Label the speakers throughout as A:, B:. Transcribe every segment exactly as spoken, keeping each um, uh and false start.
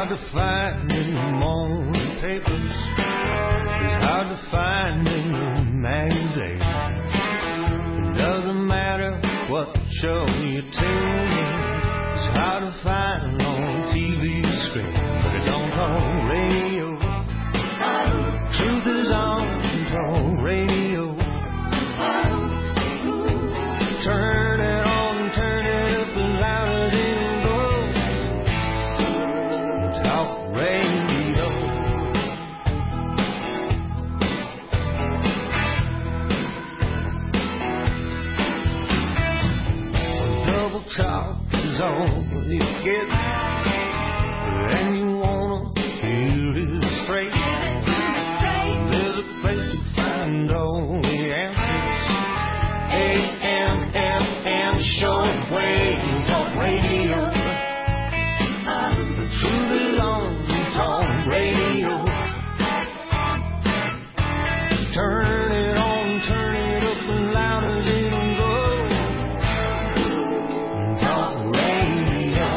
A: hard to find in the morning papers. It's hard to find in the magazines. It doesn't matter what show you tune in. It's hard to find on T V screen, but it don't on radio. Truth is on radio. Turn it on, turn it up as loud as it'll go. Talk radio. When double talk is all you get, and you wanna hear it straight. There's a place to find all the answers. A M F M shortwave talk radio. The truth is on talk radio. Turn it on, turn it up as loud as it'll go. Talk radio.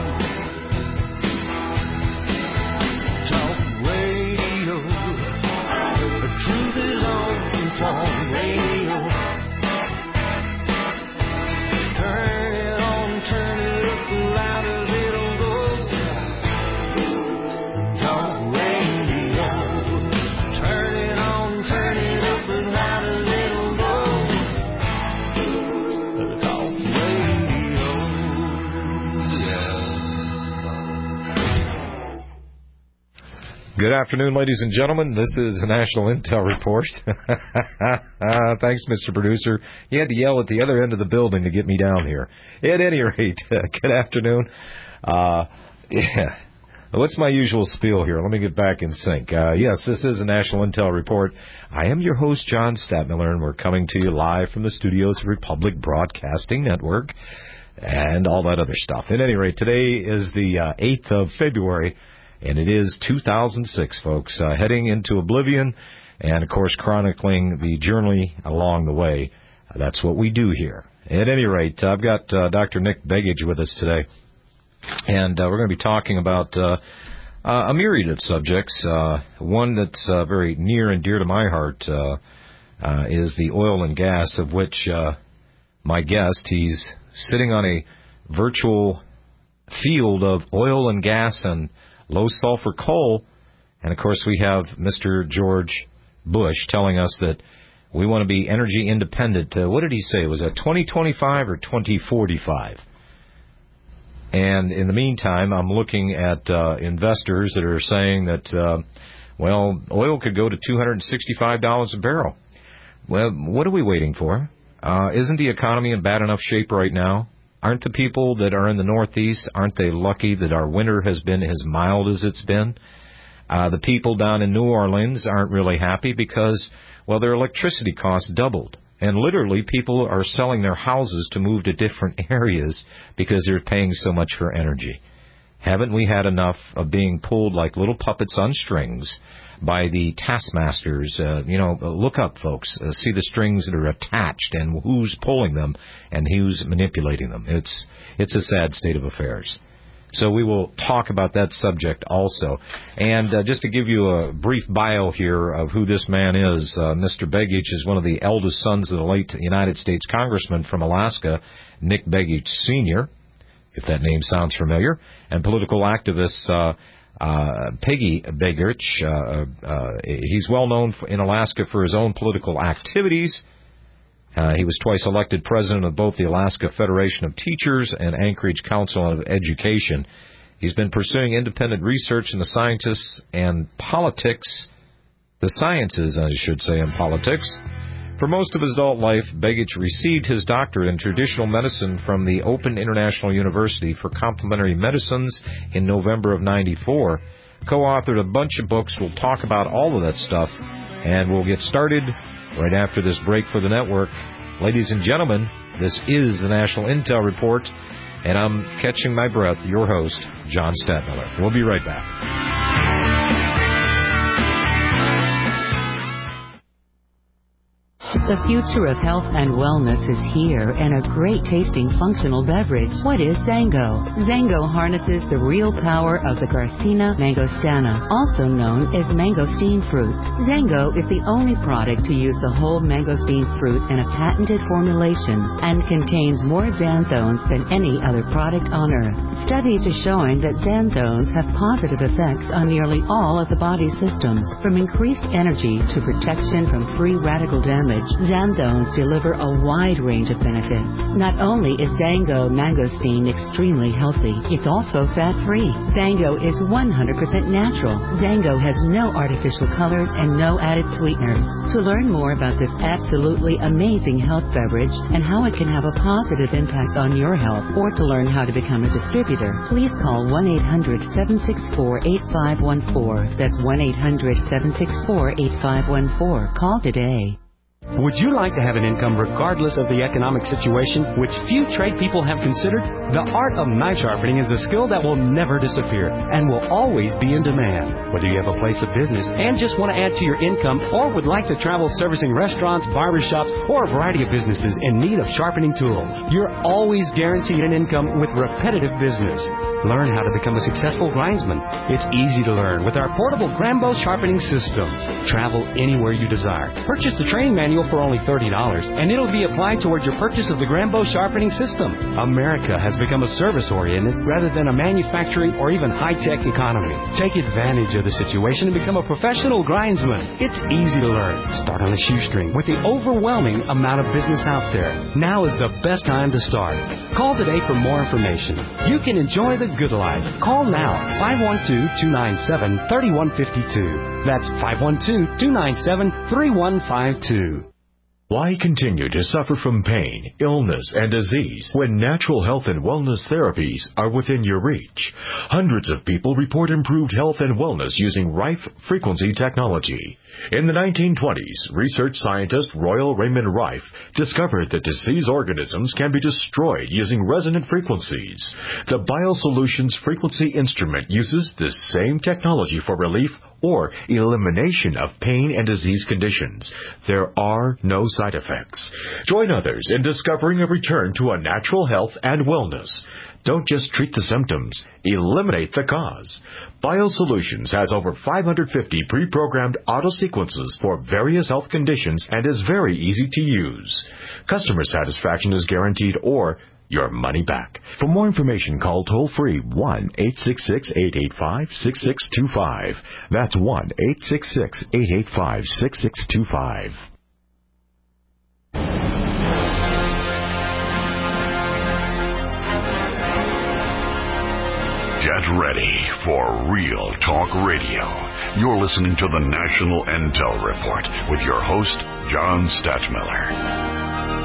A: Talk radio. The truth is on talk radio. Turn it on, turn it up as loud as it'll go. Talk radio. Turn it on, turn it up as loud as it'll go. Talk radio. Yeah.
B: Good afternoon, ladies and gentlemen. This is the National Intel Report. uh, thanks, Mister Producer. You had to yell at the other end of the building to get me down here. At any rate, good afternoon. Uh, yeah. What's my usual spiel here? Let me get back in sync. Uh, yes, this is the National Intel Report. I am your host, John Stadtmiller, and we're coming to you live from the studios of Republic Broadcasting Network and all that other stuff. At any rate, today is the uh, eighth of February, and it is two thousand six, folks, uh, heading into oblivion and, of course, chronicling the journey along the way. Uh, that's what we do here. At any rate, I've got uh, Doctor Nick Begich with us today, and uh, we're going to be talking about uh, uh, a myriad of subjects. Uh, one that's uh, very near and dear to my heart uh, uh, is the oil and gas, of which uh, my guest, he's sitting on a virtual field of oil and gas and low-sulfur coal. And, of course, we have Mister George Bush telling us that we want to be energy independent. Uh, what did he say? Was that twenty twenty-five or twenty forty-five? And in the meantime, I'm looking at uh, investors that are saying that, uh, well, oil could go to two hundred sixty-five dollars a barrel. Well, what are we waiting for? Uh, isn't the economy in bad enough shape right now? Aren't the people that are in the Northeast, aren't they lucky that our winter has been as mild as it's been? Uh, the people down in New Orleans aren't really happy because, well, their electricity costs doubled. And literally, people are selling their houses to move to different areas because they're paying so much for energy. Haven't we had enough of being pulled like little puppets on strings by the taskmasters? Uh, you know, look up, folks. Uh, see the strings that are attached and who's pulling them and who's manipulating them. It's it's a sad state of affairs. So we will talk about that subject also. And uh, just to give you a brief bio here of who this man is, uh, Mister Begich is one of the eldest sons of the late United States Congressman from Alaska, Nick Begich Senior, if that name sounds familiar, and political activist uh, uh, Peggy Begich. Uh, uh, he's well known in Alaska for his own political activities. Uh, he was twice elected president of both the Alaska Federation of Teachers and Anchorage Council of Education. He's been pursuing independent research in the scientists and politics, the sciences, I should say, and politics. For most of his adult life, Begich received his doctorate in traditional medicine from the Open International University for Complementary Medicines in November of ninety-four. Co-authored a bunch of books. We'll talk about all of that stuff, and we'll get started right after this break for the network. Ladies and gentlemen, this is the National Intel Report, and I'm catching my breath, your host, John Stadtmiller. We'll be right back.
C: The future of health and wellness is here in a great tasting functional beverage. What is Zango? Zango harnesses the real power of the Garcinia mangostana, also known as mangosteen fruit. Zango is the only product to use the whole mangosteen fruit in a patented formulation and contains more xanthones than any other product on earth. Studies are showing that xanthones have positive effects on nearly all of the body's systems, from increased energy to protection from free radical damage. Xanthones deliver a wide range of benefits. Not only is Zango mangosteen extremely healthy, it's also fat-free. Zango is one hundred percent natural. Zango has no artificial colors and no added sweeteners. To learn more about this absolutely amazing health beverage and how it can have a positive impact on your health, or to learn how to become a distributor, please call one eight hundred, seven six four, eight five one four. That's one eight hundred, seven six four, eight five one four. Call today.
D: Would you like to have an income regardless of the economic situation, which few trade people have considered? The art of knife sharpening is a skill that will never disappear and will always be in demand. Whether you have a place of business and just want to add to your income, or would like to travel servicing restaurants, barbershops, or a variety of businesses in need of sharpening tools, you're always guaranteed an income with repetitive business. Learn how to become a successful grindsman. It's easy to learn with our portable Grambo sharpening system. Travel anywhere you desire. Purchase the training manual for only thirty dollars, and it'll be applied toward your purchase of the Grambo sharpening system. America has become a service-oriented rather than a manufacturing or even high-tech economy. Take advantage of the situation and become a professional grindsman. It's easy to learn. Start on a shoestring with the overwhelming amount of business out there. Now is the best time to start. Call today for more information. You can enjoy the good life. Call now, five one two, two nine seven, three one five two. That's five one two, two nine seven, three one five two.
E: Why continue to suffer from pain, illness, and disease when natural health and wellness therapies are within your reach? Hundreds of people report improved health and wellness using Rife frequency technology. In the nineteen twenties, research scientist Royal Raymond Rife discovered that diseased organisms can be destroyed using resonant frequencies. The BioSolutions frequency instrument uses the same technology for relief or elimination of pain and disease conditions. There are no side effects. Join others in discovering a return to a natural health and wellness. Don't just treat the symptoms, eliminate the cause. BioSolutions has over five hundred fifty pre-programmed auto-sequences for various health conditions and is very easy to use. Customer satisfaction is guaranteed or your money back. For more information, call toll-free one eight six six, eight eight five, six six two five. That's one eight six six, eight eight five, six six two five.
F: Get ready for Real Talk Radio. You're listening to the National Intel Report with your host, John Stachmiller.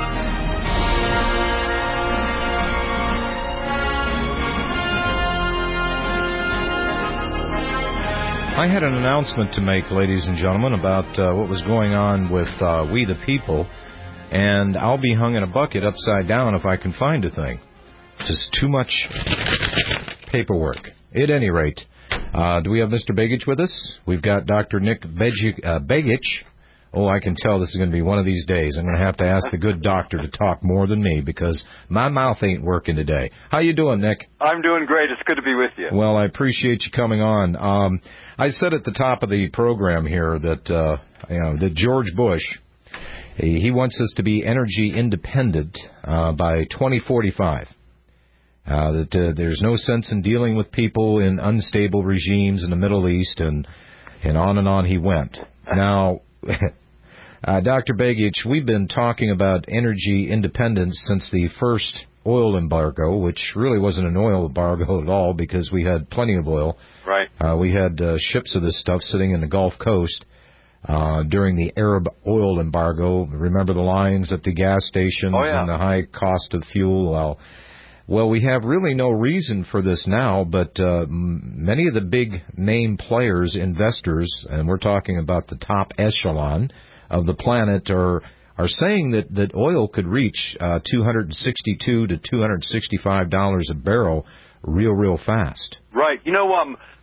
B: I had an announcement to make, ladies and gentlemen, about uh, what was going on with uh, We the People, and I'll be hung in a bucket upside down if I can find a thing. Just too much paperwork. At any rate, uh, do we have Mister Begich with us? We've got Doctor Nick Begich. Uh, Begich. Oh, I can tell this is going to be one of these days. I'm going to have to ask the good doctor to talk more than me because my mouth ain't working today. How you doing, Nick?
G: I'm doing great. It's good to be with you.
B: Well, I appreciate you coming on. Um, I said at the top of the program here that uh, you know that George Bush, he, he wants us to be energy independent uh, by twenty forty-five. Uh, that uh, there's no sense in dealing with people in unstable regimes in the Middle East, and and on and on he went. Now. Uh, Doctor Begich, we've been talking about energy independence since the first oil embargo, which really wasn't an oil embargo at all because we had plenty of oil.
G: Right.
B: Uh, we had uh, ships of this stuff sitting in the Gulf Coast uh, during the Arab oil embargo. Remember the lines at the gas stations
G: oh, yeah.
B: and the high cost of fuel? Well, well, we have really no reason for this now, but uh, many of the big name players, investors, and we're talking about the top echelon of the planet, are are saying that, that oil could reach uh, two hundred sixty-two to two hundred sixty-five dollars a barrel real, real fast.
G: Right. You know, um,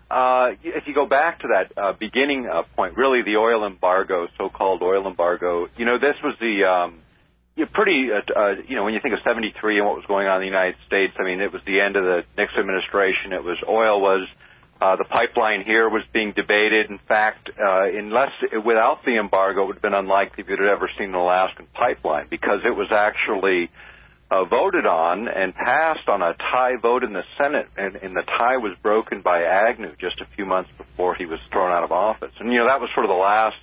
G: uh, if you go back to that uh, beginning uh, point, really the oil embargo, so-called oil embargo, you know, this was the um, you pretty, uh, uh, you know, when you think of seventy-three and what was going on in the United States, I mean, it was the end of the Nixon administration. It was oil was uh, the pipeline here was being debated. In fact, uh, unless without the embargo, it would have been unlikely if you'd have ever seen an Alaskan pipeline because it was actually Uh, voted on and passed on a tie vote in the Senate, and, and the tie was broken by Agnew just a few months before he was thrown out of office. And, you know, that was sort of the last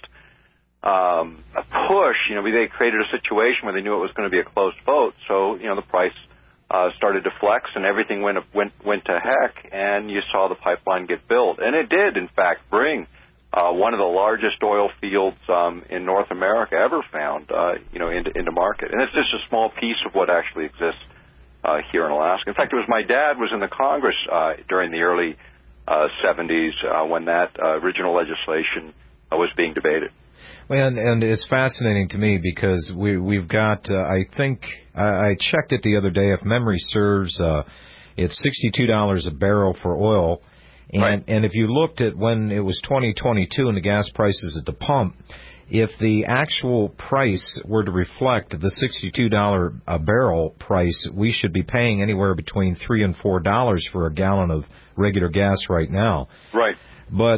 G: um, a push. You know, they created a situation where they knew it was going to be a close vote, so, you know, the price uh, started to flex and everything went, went, went to heck, and you saw the pipeline get built. And it did, in fact, bring Uh, one of the largest oil fields um, in North America ever found, uh, you know, into, into market. And it's just a small piece of what actually exists uh, here in Alaska. In fact, it was my dad was in the Congress uh, during the early uh, seventies uh, when that uh, original legislation uh, was being debated.
B: Well, and, and it's fascinating to me because we, we've got, uh, I think, I, I checked it the other day, if memory serves, uh, it's sixty-two dollars a barrel for oil. And, right. and if you looked at when it was twenty twenty-two and the gas prices at the pump, if the actual price were to reflect the sixty-two dollars a barrel price, we should be paying anywhere between three and four dollars for a gallon of regular gas right now.
G: Right.
B: But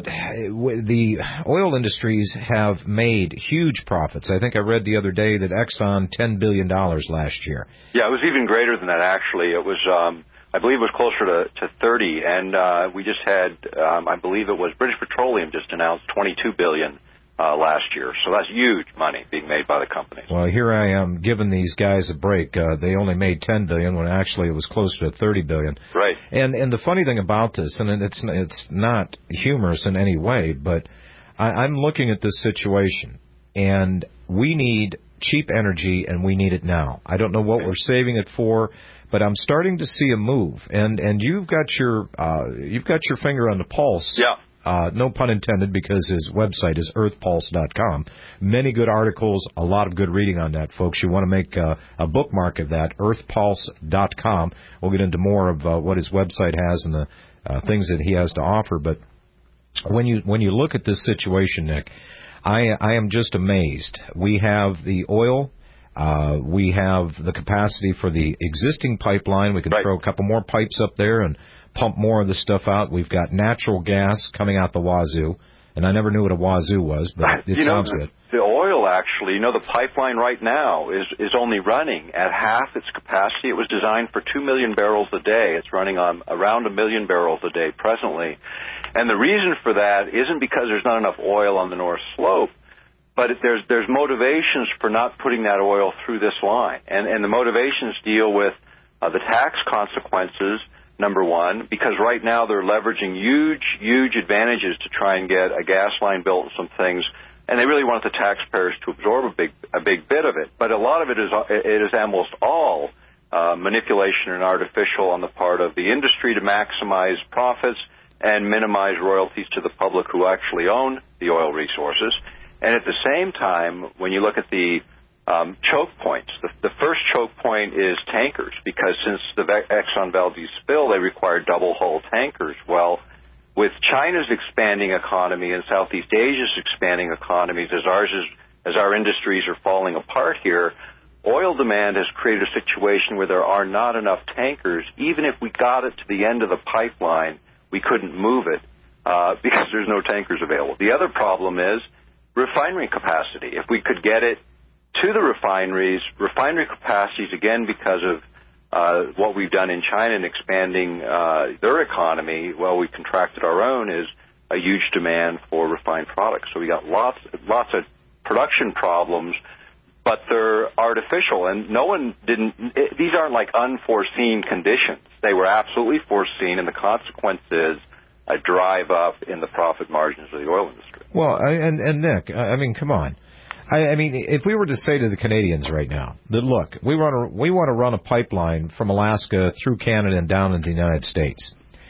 B: the oil industries have made huge profits. I think I read the other day that Exxon ten billion dollars last year.
G: Yeah, it was even greater than that, actually. It was... Um I believe it was closer to, to thirty, and uh, we just had, um, I believe it was British Petroleum just announced twenty-two billion dollars uh, last year. So that's huge money being made by the companies.
B: Well, here I am giving these guys a break. Uh, they only made ten billion dollars when actually it was closer to thirty billion dollars.
G: Right.
B: And and the funny thing about this, and it's it's not humorous in any way, but I, I'm looking at this situation, and we need cheap energy, and we need it now. I don't know what we're saving it for, but I'm starting to see a move, and and you've got your uh, you've got your finger on the pulse.
G: Yeah.
B: Uh, no pun intended, because his website is earth pulse dot com. Many good articles, a lot of good reading on that, folks. You want to make uh, a bookmark of that, earth pulse dot com. We'll get into more of uh, what his website has and the uh, things that he has to offer. But when you when you look at this situation, Nick, I, I am just amazed. We have the oil. Uh, we have the capacity for the existing pipeline. We can right. throw a couple more pipes up there and pump more of the stuff out. We've got natural gas coming out the wazoo. And I never knew what a wazoo was, but it
G: you
B: sounds
G: know,
B: good.
G: The oil, actually, you know, the pipeline right now is, is only running at half its capacity. It was designed for two million barrels a day. It's running on around a million barrels a day presently. And the reason for that isn't because there's not enough oil on the North Slope, but there's there's motivations for not putting that oil through this line. And, and the motivations deal with uh, the tax consequences, number one, because right now they're leveraging huge, huge advantages to try and get a gas line built and some things, and they really want the taxpayers to absorb a big a big bit of it. But a lot of it is it is almost all uh, manipulation and artificial on the part of the industry to maximize profits and minimize royalties to the public who actually own the oil resources. And at the same time, when you look at the Um, choke points. The, the first choke point is tankers, because since the Exxon Valdez spill, they required double-hull tankers. Well, with China's expanding economy and Southeast Asia's expanding economies, as ours is, as our industries are falling apart here, oil demand has created a situation where there are not enough tankers. Even if we got it to the end of the pipeline, we couldn't move it uh, because there's no tankers available. The other problem is refinery capacity. If we could get it to the refineries, refinery capacities, again, because of uh, what we've done in China in expanding uh, their economy, well, we contracted our own, is a huge demand for refined products. So we got lots, lots of production problems, but they're artificial, and no one didn't. It, these aren't like unforeseen conditions. They were absolutely foreseen, and the consequence is a drive up in the profit margins of the oil industry.
B: Well, and, and Nick, I mean, come on. I, I mean, if we were to say to the Canadians right now that, look, we want to we want to run a pipeline from Alaska through Canada and down into the United States.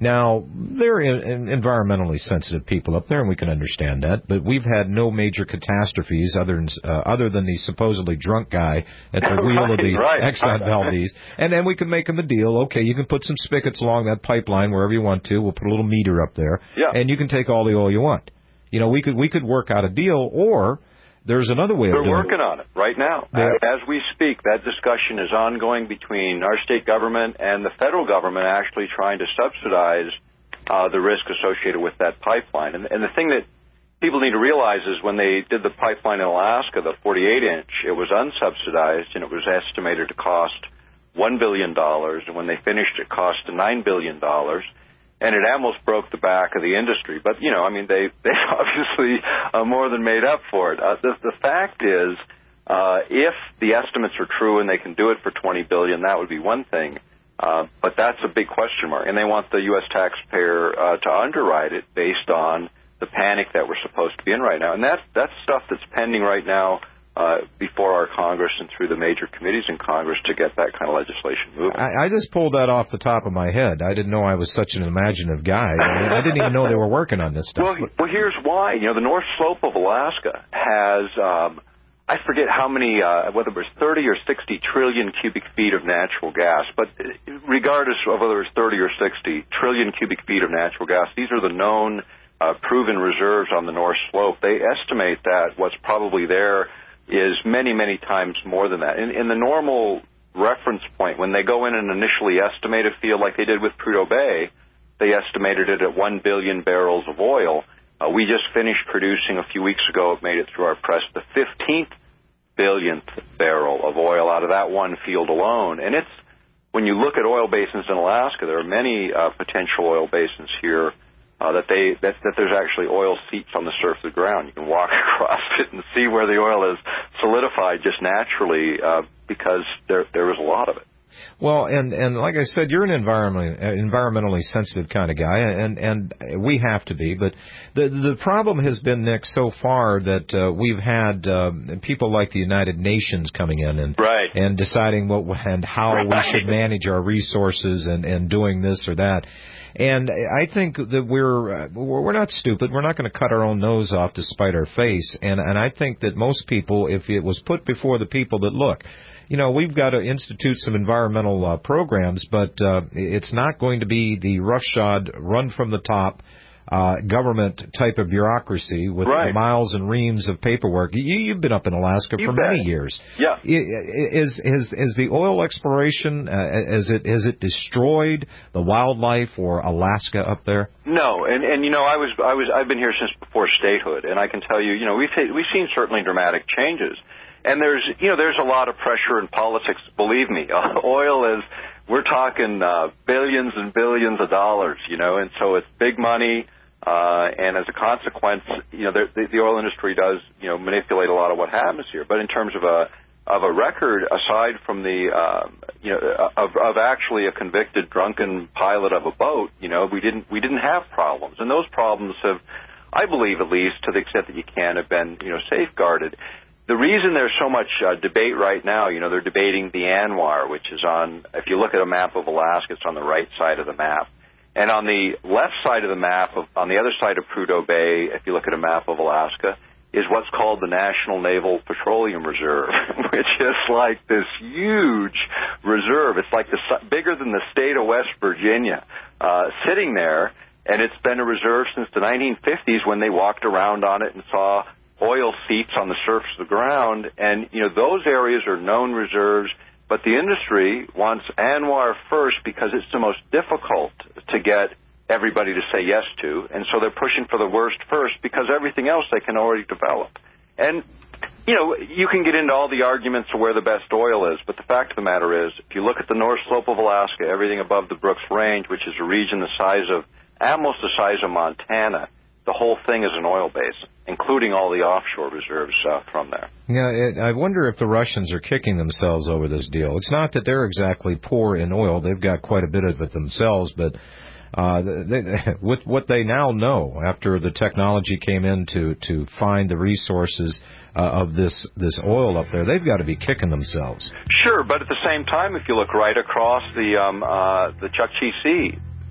B: Now, they're in, in environmentally sensitive people up there, and we can understand that, but we've had no major catastrophes other than, uh, other than the supposedly drunk guy at the wheel
G: right,
B: of the
G: right.
B: Exxon Valdez. And then we can make them a deal. Okay, you can put some spigots along that pipeline wherever you want to. We'll put a little meter up there,
G: yeah.
B: and you can take all the oil you want. You know, we could we could work out a deal, or there's another way of
G: They're
B: doing it.
G: working on it right now.
B: They're,
G: As we speak, that discussion is ongoing between our state government and the federal government actually trying to subsidize uh, the risk associated with that pipeline. And, and the thing that people need to realize is when they did the pipeline in Alaska, the forty-eight inch, it was unsubsidized, and it was estimated to cost one billion dollars. And when they finished, it cost nine billion dollars. And it almost broke the back of the industry. But, you know, I mean, they, they obviously uh, more than made up for it. Uh, the, the fact is, uh, if the estimates are true and they can do it for twenty billion dollars, that would be one thing. Uh, but that's a big question mark. And they want the U S taxpayer uh, to underwrite it based on the panic that we're supposed to be in right now. And that's, that's stuff that's pending right now Uh, before our Congress and through the major committees in Congress to get that kind of legislation moving.
B: I, I just pulled that off the top of my head. I didn't know I was such an imaginative guy. I, mean, I didn't even know they were working on this stuff.
G: Well, well, here's why. You know, the North Slope of Alaska has, um, I forget how many, uh, whether it was thirty or sixty trillion cubic feet of natural gas, but regardless of whether it's thirty or sixty trillion cubic feet of natural gas, these are the known uh, proven reserves on the North Slope. They estimate that what's probably there is many, many times more than that. In, in the normal reference point, when they go in and initially estimate a field like they did with Prudhoe Bay, they estimated it at one billion barrels of oil. Uh, we just finished producing a few weeks ago, it made it through our press, the fifteenth billionth barrel of oil out of that one field alone. And it's, when you look at oil basins in Alaska, there are many uh, potential oil basins here Uh, that they that, that there's actually oil seeps on the surface of the ground. You can walk across it and see where the oil is solidified just naturally uh, because there there is a lot of it.
B: Well, and and like I said, you're an environmentally environmentally sensitive kind of guy, and and we have to be. But the the problem has been, Nick, so far that uh, we've had uh, people like the United Nations coming in and
G: right.
B: and deciding what and how
G: right.
B: we should manage our resources and and doing this or that. And I think that we're we're not stupid. We're not going to cut our own nose off to spite our face. And and I think that most people, if it was put before the people that look, you know, we've got to institute some environmental uh, programs, but uh, it's not going to be the roughshod, run from the top uh, government type of bureaucracy with
G: right.
B: miles and reams of paperwork. You, you've been up in Alaska
G: you
B: for
G: bet.
B: many years.
G: Yeah.
B: Is is is the oil exploration uh, is it has it destroyed the wildlife or Alaska up there?
G: No, and and you know I was I was I've been here since before statehood, and I can tell you, you know, we've we've seen certainly dramatic changes. And there's, you know, there's a lot of pressure in politics, believe me. Oil is, we're talking uh, billions and billions of dollars, you know, and so it's big money. Uh, and as a consequence, you know, the, the oil industry does, you know, manipulate a lot of what happens here. But in terms of a of a record, aside from the, uh, you know, of, of actually a convicted drunken pilot of a boat, you know, we didn't we didn't have problems, and those problems have, I believe, at least to the extent that you can, have been, you know, safeguarded. The reason there's so much uh, debate right now, you know, they're debating the ANWR, which is on, if you look at a map of Alaska, it's on the right side of the map. And on the left side of the map, of, on the other side of Prudhoe Bay, if you look at a map of Alaska, is what's called the National Naval Petroleum Reserve, which is like this huge reserve. It's like the bigger than the state of West Virginia, uh, sitting there. And it's been a reserve since the nineteen fifties when they walked around on it and saw oil seeps on the surface of the ground. And, you know, those areas are known reserves, but the industry wants ANWR first because it's the most difficult to get everybody to say yes to. And so they're pushing for the worst first because everything else they can already develop. And, you know, you can get into all the arguments of where the best oil is, but the fact of the matter is, if you look at the North Slope of Alaska, everything above the Brooks Range, which is a region the size of, almost the size of Montana, the whole thing is an oil basin, including all the offshore reserves uh, from there.
B: Yeah, it, I wonder if the Russians are kicking themselves over this deal. It's not that they're exactly poor in oil. They've got quite a bit of it themselves, but uh, they, with what they now know after the technology came in to, to find the resources uh, of this, this oil up there, they've got to be kicking themselves.
G: Sure, but at the same time, if you look right across the, um, uh, the Chukchi Sea,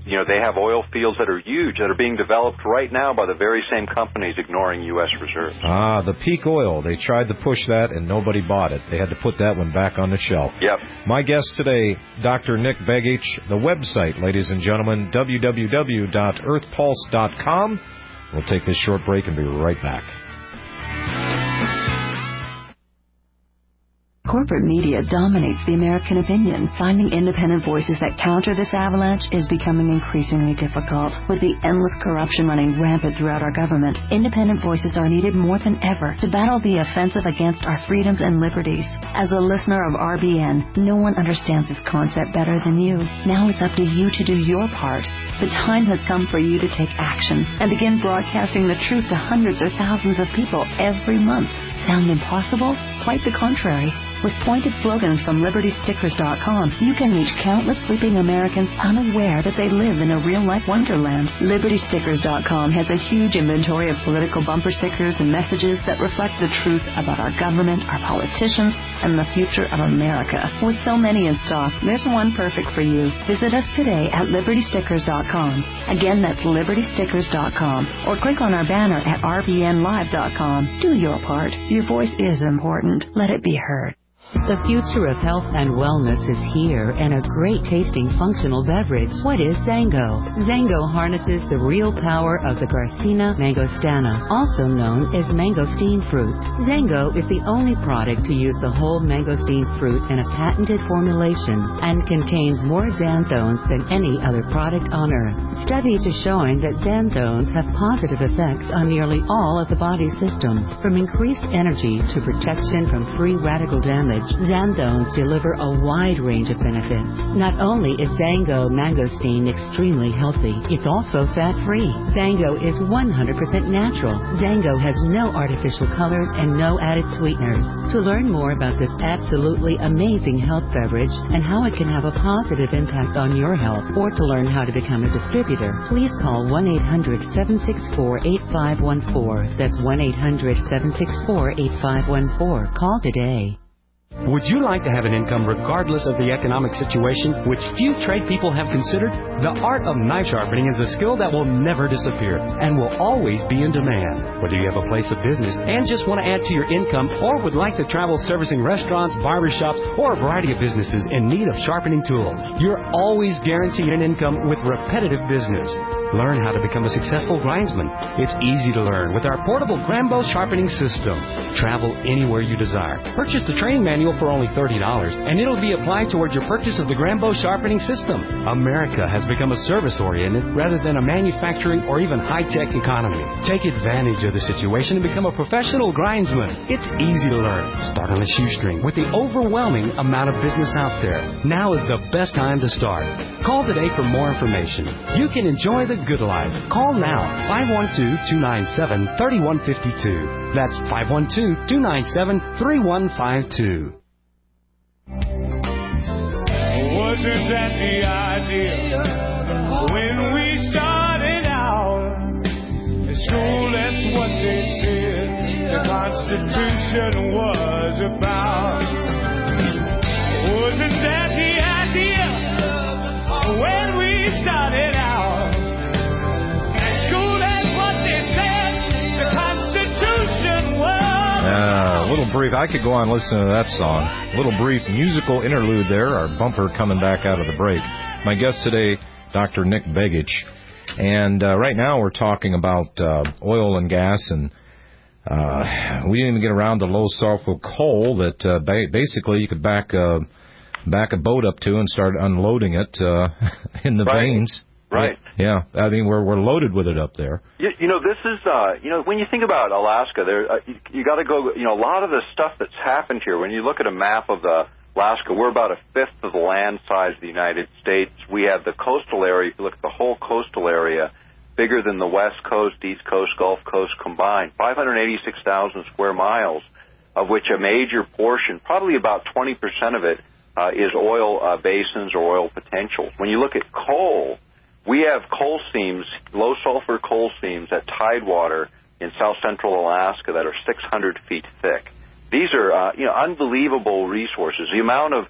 G: you know, they have oil fields that are huge, that are being developed right now by the very same companies ignoring U S reserves.
B: Ah, the peak oil. They tried to push that, and nobody bought it. They had to put that one back on the shelf.
G: Yep.
B: My guest today, Doctor Nick Begich. The website, ladies and gentlemen, w w w dot earth pulse dot com. We'll take this short break and be right back.
H: Corporate media dominates the American opinion. Finding independent voices that counter this avalanche is becoming increasingly difficult. With the endless corruption running rampant throughout our government, independent voices are needed more than ever to battle the offensive against our freedoms and liberties. As a listener of R B N, no one understands this concept better than you. Now it's up to you to do your part. The time has come for you to take action and begin broadcasting the truth to hundreds or thousands of people every month. Sound impossible? Quite the contrary. With pointed slogans from liberty stickers dot com, you can reach countless sleeping Americans unaware that they live in a real-life wonderland. liberty stickers dot com has a huge inventory of political bumper stickers and messages that reflect the truth about our government, our politicians, and the future of America. With so many in stock, there's one perfect for you. Visit us today at liberty stickers dot com. Again, that's liberty stickers dot com. Or click on our banner at r b n live dot com. Do your part. Your voice is important. Let it be heard.
C: The future of health and wellness is here, and a great tasting functional beverage. What is Zango? Zango harnesses the real power of the Garcinia mangostana, also known as mangosteen fruit. Zango is the only product to use the whole mangosteen fruit in a patented formulation and contains more xanthones than any other product on earth. Studies are showing that xanthones have positive effects on nearly all of the body's systems, from increased energy to protection from free radical damage. Xanthones deliver a wide range of benefits. Not only is Zango mangosteen extremely healthy, it's also fat-free. Zango is one hundred percent natural. Zango has no artificial colors and no added sweeteners. To learn more about this absolutely amazing health beverage and how it can have a positive impact on your health, or to learn how to become a distributor, please call one eight hundred seven six four eight five one four. That's one eight hundred seven six four eight five one four. Call today.
D: Would you like to have an income regardless of the economic situation, which few trade people have considered? The art of knife sharpening is a skill that will never disappear and will always be in demand. Whether you have a place of business and just want to add to your income, or would like to travel servicing restaurants, barbershops, or a variety of businesses in need of sharpening tools, you're always guaranteed an income with repetitive business. Learn how to become a successful grindsman. It's easy to learn with our portable Grambo sharpening system. Travel anywhere you desire. Purchase the training manual for only thirty dollars, and it'll be applied toward your purchase of the Grambo sharpening system. America has become a service-oriented rather than a manufacturing or even high-tech economy. Take advantage of the situation and become a professional grindsman. It's easy to learn. Start on a shoestring with the overwhelming amount of business out there. Now is the best time to start. Call today for more information. You can enjoy the good life. Call now, five one two, two nine seven, three one five two. That's five one two, two nine seven, three one five two.
A: Wasn't that the idea when we started out? In school, that's what they said the Constitution was about. Wasn't that the idea when we started out? In school, that's what they said the Constitution was.
B: Uh, a little brief. I could go on listening to that song. A little brief musical interlude there. Our bumper coming back out of the break. My guest today, Doctor Nick Begich. And uh, right now we're talking about uh, oil and gas, and uh, we didn't even get around to low sulfur coal that uh, ba- basically you could back, uh, back a boat up to and start unloading it uh, in the
G: Right.
B: veins.
G: Right.
B: Yeah, I mean, we're we're loaded with it up there.
G: You, you know, this is, uh, you know, when you think about Alaska, there, uh, you, you got to go, you know, a lot of the stuff that's happened here, when you look at a map of the Alaska, we're about a fifth of the land size of the United States. We have the coastal area, if you look at the whole coastal area, bigger than the West Coast, East Coast, Gulf Coast combined, five hundred eighty-six thousand square miles, of which a major portion, probably about twenty percent of it, uh, is oil uh, basins or oil potentials. When you look at coal, we have coal seams, low sulfur coal seams at Tidewater in south central Alaska that are six hundred feet thick. These are, uh, you know, unbelievable resources. The amount of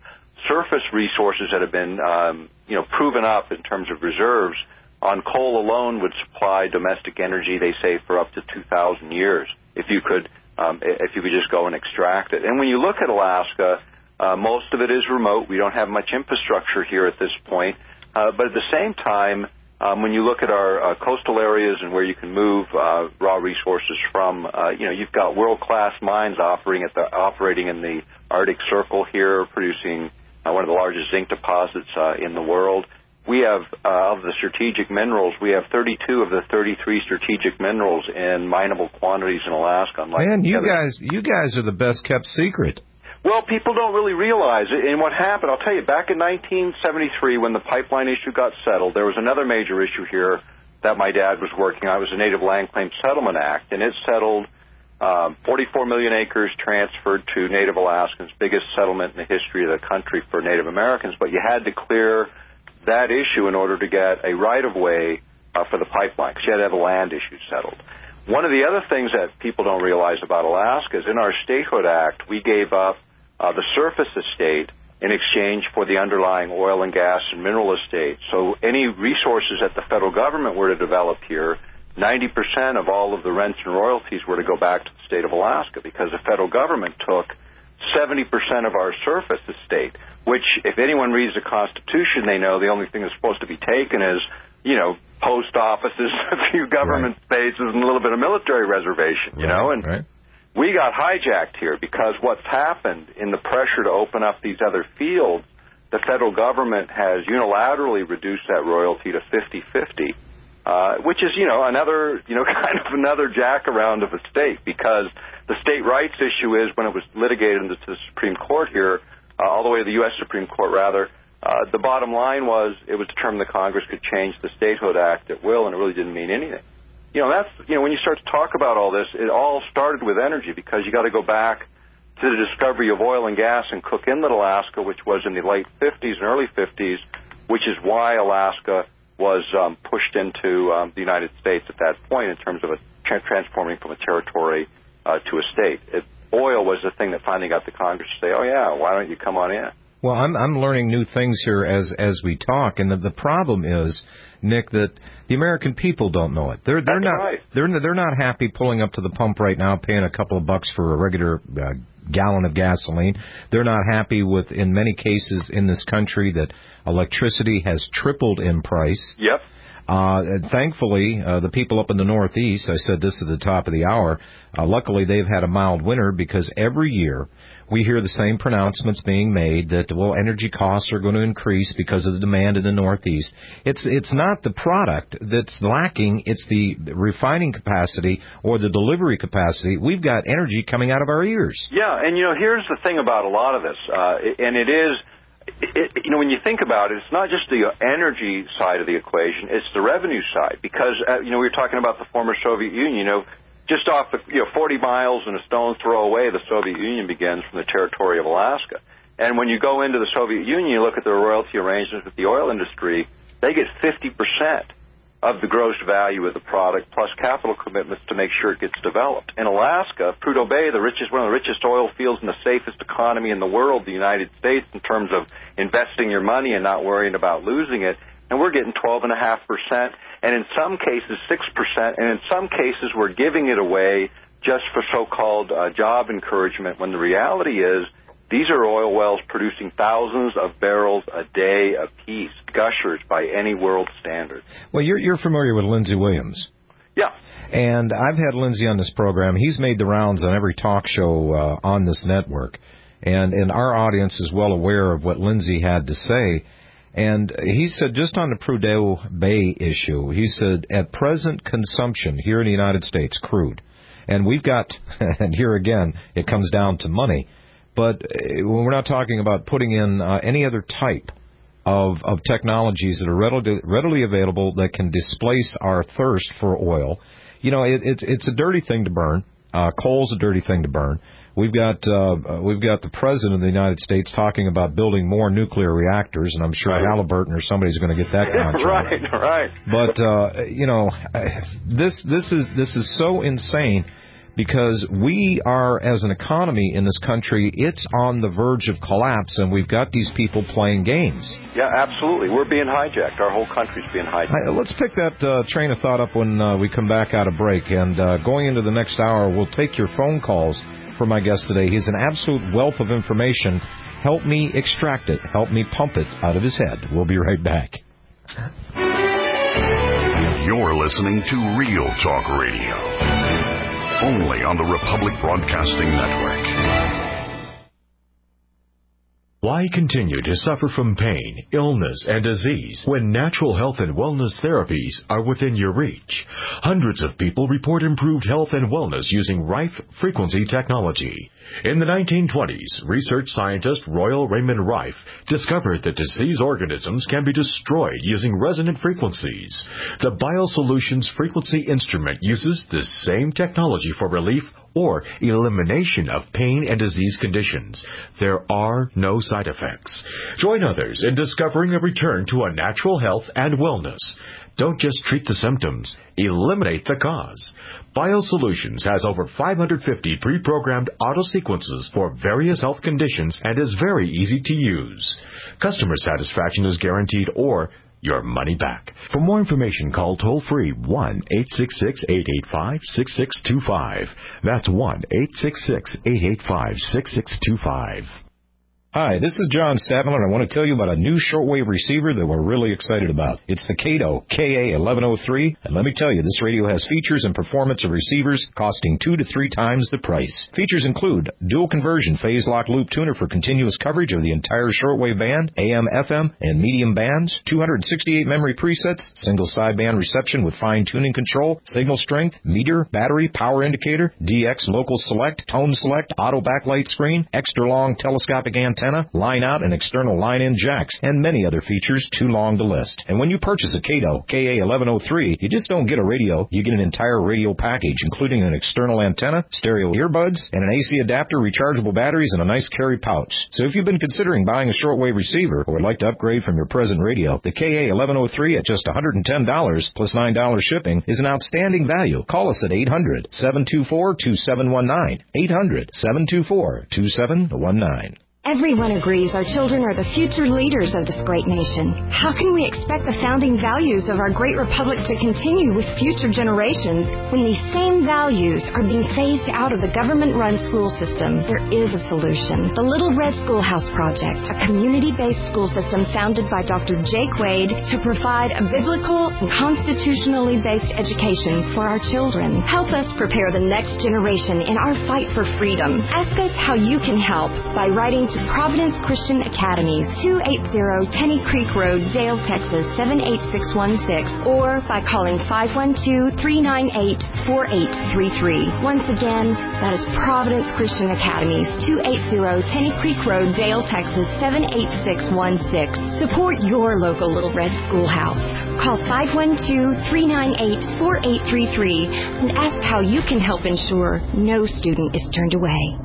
G: surface resources that have been, um, you know, proven up in terms of reserves on coal alone would supply domestic energy, they say, for up to two thousand years if you could um, if you could just go and extract it. And when you look at Alaska, uh, most of it is remote. We don't have much infrastructure here at this point. Uh, but at the same time, um, when you look at our uh, coastal areas and where you can move uh, raw resources from, uh, you know, you've got world-class mines operating at the operating in the Arctic Circle here, producing uh, one of the largest zinc deposits uh, in the world. We have, uh, of the strategic minerals, we have thirty-two of the thirty-three strategic minerals in mineable quantities in Alaska. Unlike
B: Man, you
G: other-
B: guys, you guys are the best kept secret.
G: Well, people don't really realize it. And what happened, I'll tell you, back in nineteen seventy-three, when the pipeline issue got settled, there was another major issue here that my dad was working on. It was the Native Land Claim Settlement Act, and it settled um, forty-four million acres transferred to Native Alaskans, biggest settlement in the history of the country for Native Americans. But you had to clear that issue in order to get a right-of-way uh, for the pipeline, because you had to have a land issue settled. One of the other things that people don't realize about Alaska is in our Statehood Act, we gave up uh, the surface estate in exchange for the underlying oil and gas and mineral estate. So any resources that the federal government were to develop here, ninety percent of all of the rents and royalties were to go back to the state of Alaska, because the federal government took seventy percent of our surface estate, which, if anyone reads the Constitution, they know the only thing that's supposed to be taken is, you know, post offices, a few government right. spaces, and a little bit of military reservation, you
B: right,
G: know? And
B: right.
G: we got hijacked here because what's happened in the pressure to open up these other fields, the federal government has unilaterally reduced that royalty to fifty-fifty, uh, which is, you know, another, you know, kind of another jack around of a state, because the state rights issue is, when it was litigated into the Supreme Court here, uh, all the way to the U S Supreme Court, rather, uh, the bottom line was it was determined that Congress could change the Statehood Act at will, and it really didn't mean anything. You know, that's, you know, when you start to talk about all this, it all started with energy, because you got to go back to the discovery of oil and gas in Cook Inlet, Alaska, which was in the late fifties and early fifties, which is why Alaska was um, pushed into um, the United States at that point in terms of a tra- transforming from a territory uh, to a state. It, oil was the thing that finally got the Congress to say, oh, yeah, why don't you come on in?
B: Well, I'm I'm learning new things here as as we talk, and the, the problem is, Nick, that the American people don't know it. They're they're
G: That's
B: not
G: right.
B: they're they're not happy pulling up to the pump right now, paying a couple of bucks for a regular uh, gallon of gasoline. They're not happy with, in many cases in this country, that electricity has tripled in price.
G: Yep.
B: Uh, and thankfully, uh, the people up in the Northeast, I said this at the top of the hour, uh, luckily they've had a mild winter, because every year we hear the same pronouncements being made that, well, energy costs are going to increase because of the demand in the Northeast. It's it's not the product that's lacking. It's the refining capacity or the delivery capacity. We've got energy coming out of our ears.
G: Yeah, and, you know, here's the thing about a lot of this, uh, and it is, it, you know, when you think about it, it's not just the energy side of the equation, it's the revenue side, because, uh, you know, we were talking about the former Soviet Union, you know, just off the, you know, forty miles and a stone's throw away, the Soviet Union begins from the territory of Alaska. And when you go into the Soviet Union, you look at the royalty arrangements with the oil industry, they get fifty percent of the gross value of the product, plus capital commitments to make sure it gets developed. In Alaska, Prudhoe Bay, the richest, one of the richest oil fields in the safest economy in the world, the United States, in terms of investing your money and not worrying about losing it, and we're getting twelve point five percent, and in some cases six percent, and in some cases we're giving it away just for so-called uh, job encouragement, when the reality is these are oil wells producing thousands of barrels a day apiece, gushers by any world standard.
B: Well, you're, you're familiar with Lindsey Williams.
G: Yeah.
B: And I've had Lindsey on this program. He's made the rounds on every talk show uh, on this network. And, and our audience is well aware of what Lindsey had to say. And he said, just on the Prudhoe Bay issue, he said, at present consumption here in the United States, crude, and we've got, and here again, it comes down to money, but when we're not talking about putting in uh, any other type of, of technologies that are readily, readily available that can displace our thirst for oil, you know, it, it's, it's a dirty thing to burn. Uh, coal's a dirty thing to burn. We've got uh, we've got the President of the United States talking about building more nuclear reactors, and I'm sure right. Halliburton or somebody's going to get that contract.
G: right, right.
B: But uh, you know, this this is this is so insane. because we are, as an economy in this country, it's on the verge of collapse, and we've got these people playing games.
G: Yeah, absolutely. We're being hijacked. Our whole country's being hijacked.
B: I, let's pick that uh, train of thought up when uh, we come back out of break. And uh, going into the next hour, we'll take your phone calls for my guest today. He's an absolute wealth of information. Help me extract it. Help me pump it out of his head. We'll be right back.
F: You're listening to Real Talk Radio, only on the Republic Broadcasting Network.
E: Why continue to suffer from pain, illness, and disease when natural health and wellness therapies are within your reach? Hundreds of people report improved health and wellness using Rife frequency technology. In the nineteen twenties, research scientist Royal Raymond Rife discovered that disease organisms can be destroyed using resonant frequencies. The BioSolutions frequency instrument uses this same technology for relief or elimination of pain and disease conditions. There are no side effects. Join others in discovering a return to a natural health and wellness. Don't just treat the symptoms. Eliminate the cause. BioSolutions has over five hundred fifty pre-programmed auto-sequences for various health conditions and is very easy to use. Customer satisfaction is guaranteed or your money back. For more information, call toll-free one eight six six, eight eight five, six six two five. That's one eight six six, eight eight five, six six two five.
B: Hi, this is John Stadtmiller, and I want to tell you about a new shortwave receiver that we're really excited about. It's the Kato K A eleven oh three, and let me tell you, this radio has features and performance of receivers costing two to three times the price. Features include dual conversion phase lock loop tuner for continuous coverage of the entire shortwave band, A M, F M, and medium bands, two hundred sixty-eight memory presets, single sideband reception with fine tuning control, signal strength, meter, battery, power indicator, D X local select, tone select, auto backlight screen, extra long telescopic antenna, line out and external line-in jacks, and many other features too long to list. And when you purchase a Kato K A eleven oh three, you just don't get a radio, you get an entire radio package, including an external antenna, stereo earbuds, and an A C adapter, rechargeable batteries, and a nice carry pouch. So if you've been considering buying a shortwave receiver or would like to upgrade from your present radio, the K A eleven oh three at just one hundred ten dollars plus nine dollars shipping is an outstanding value. Call us at eight hundred, seven two four, two seven one nine, eight hundred, seven two four, two seven one nine.
I: Everyone agrees our children are the future leaders of this great nation. How can we expect the founding values of our great republic to continue with future generations when these same values are being phased out of the government-run school system? There is a solution. The Little Red Schoolhouse Project, a community-based school system founded by Doctor Jake Wade to provide a biblical and constitutionally based education for our children. Help us prepare the next generation in our fight for freedom. Ask us how you can help by writing to Providence Christian Academy, two eighty Tenny Creek Road, Dale, Texas, seven eight six one six, or by calling five one two, three nine eight, four eight three three. Once again, that is Providence Christian Academy, two eighty Tenny Creek Road, Dale, Texas, seven eight six one six. Support your local Little Red Schoolhouse. Call five one two, three nine eight, four eight three three and ask how you can help ensure no student is turned away.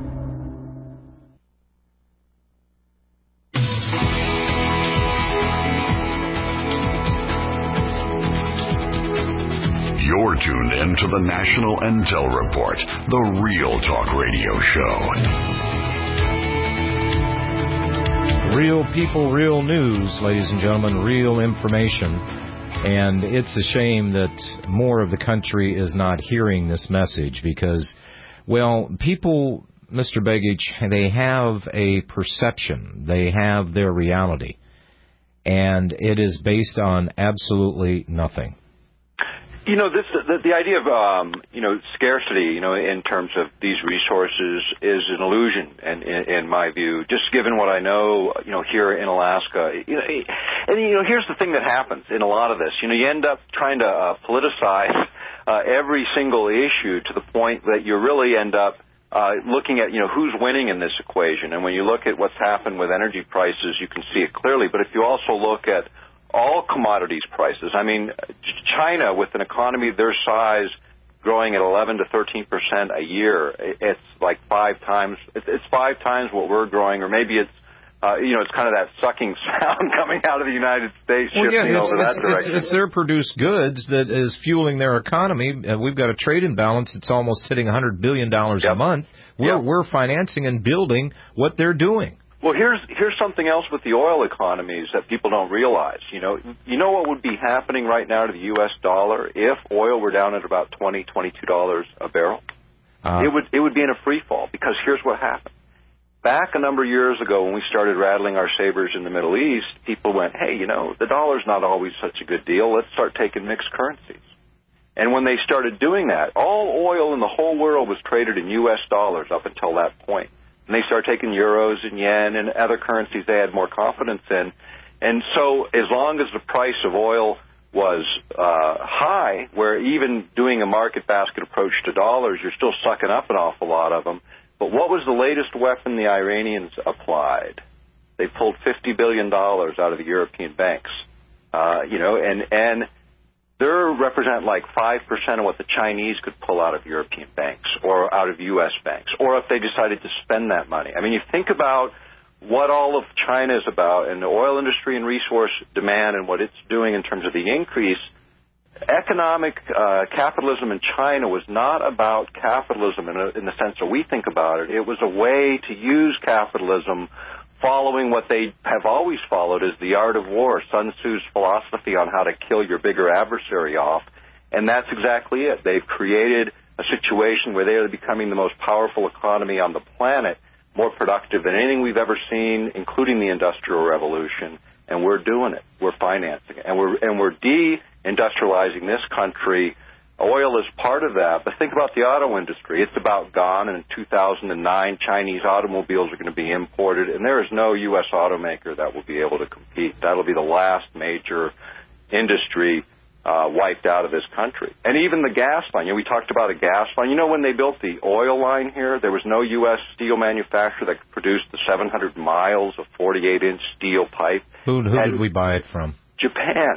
F: You're tuned in to the National Intel Report, the Real Talk Radio Show.
B: Real people, real news, ladies and gentlemen, real information. And it's a shame that more of the country is not hearing this message because, well, people, Mister Begich, they have a perception. They have their reality. And it is based on absolutely nothing.
G: You know, this the, the idea of um, you know scarcity, you know, in terms of these resources, is an illusion, and in, in my view, just given what I know, you know, here in Alaska, you know, and you know, here's the thing that happens in a lot of this. You know, you end up trying to uh, politicize uh, every single issue to the point that you really end up uh, looking at, you know, who's winning in this equation. And when you look at what's happened with energy prices, you can see it clearly. But if you also look at all commodities prices. I mean, China, with an economy their size growing at eleven to thirteen percent a year, it's like five times, it's five times what we're growing, or maybe it's Uh, you know, it's kind of that sucking sound coming out of the United States,
B: well,
G: shifting
B: yeah, it's,
G: over
B: it's,
G: that direction.
B: It's, it's their produced goods that is fueling their economy. Uh, we've got a trade imbalance that's almost hitting one hundred billion dollars
G: yep.
B: a month. We're,
G: yep.
B: we're financing and building what they're doing.
G: Well, here's here's something else with the oil economies that people don't realize. You know, you know what would be happening right now to the U S dollar if oil were down at about twenty, twenty-two dollars a barrel? Uh, it would it would be in a free fall, because here's what happened. Back a number of years ago when we started rattling our sabers in the Middle East, people went, hey, you know, the dollar's not always such a good deal. Let's start taking mixed currencies. And when they started doing that, all oil in the whole world was traded in U S dollars up until that point. And they started taking euros and yen and other currencies they had more confidence in. And so as long as the price of oil was uh, high, where even doing a market basket approach to dollars, you're still sucking up an awful lot of them. But what was the latest weapon the Iranians applied? They pulled fifty billion dollars out of the European banks, uh, you know, and, and they represent like five percent of what the Chinese could pull out of European banks or out of U S banks, or if they decided to spend that money. I mean, you think about what all of China is about and the oil industry and resource demand and what it's doing in terms of the increase. Economic uh, capitalism in China was not about capitalism in, a, in the sense that we think about it. It was a way to use capitalism following what they have always followed as the art of war, Sun Tzu's philosophy on how to kill your bigger adversary off. And that's exactly it. They've created a situation where they are becoming the most powerful economy on the planet, more productive than anything we've ever seen, including the Industrial Revolution. And we're doing it. We're financing it. And we're, and we're de-industrializing this country. Oil is part of that. But think about the auto industry. It's about gone. And in two thousand nine, Chinese automobiles are going to be imported. And there is no U S automaker that will be able to compete. That'll be the last major industry uh, wiped out of this country. And even the gas line. You know, we talked about a gas line. You know, when they built the oil line here, there was no U S steel manufacturer that could produce the seven hundred miles of forty-eight inch steel pipe.
B: Who, who did we buy it from?
G: Japan.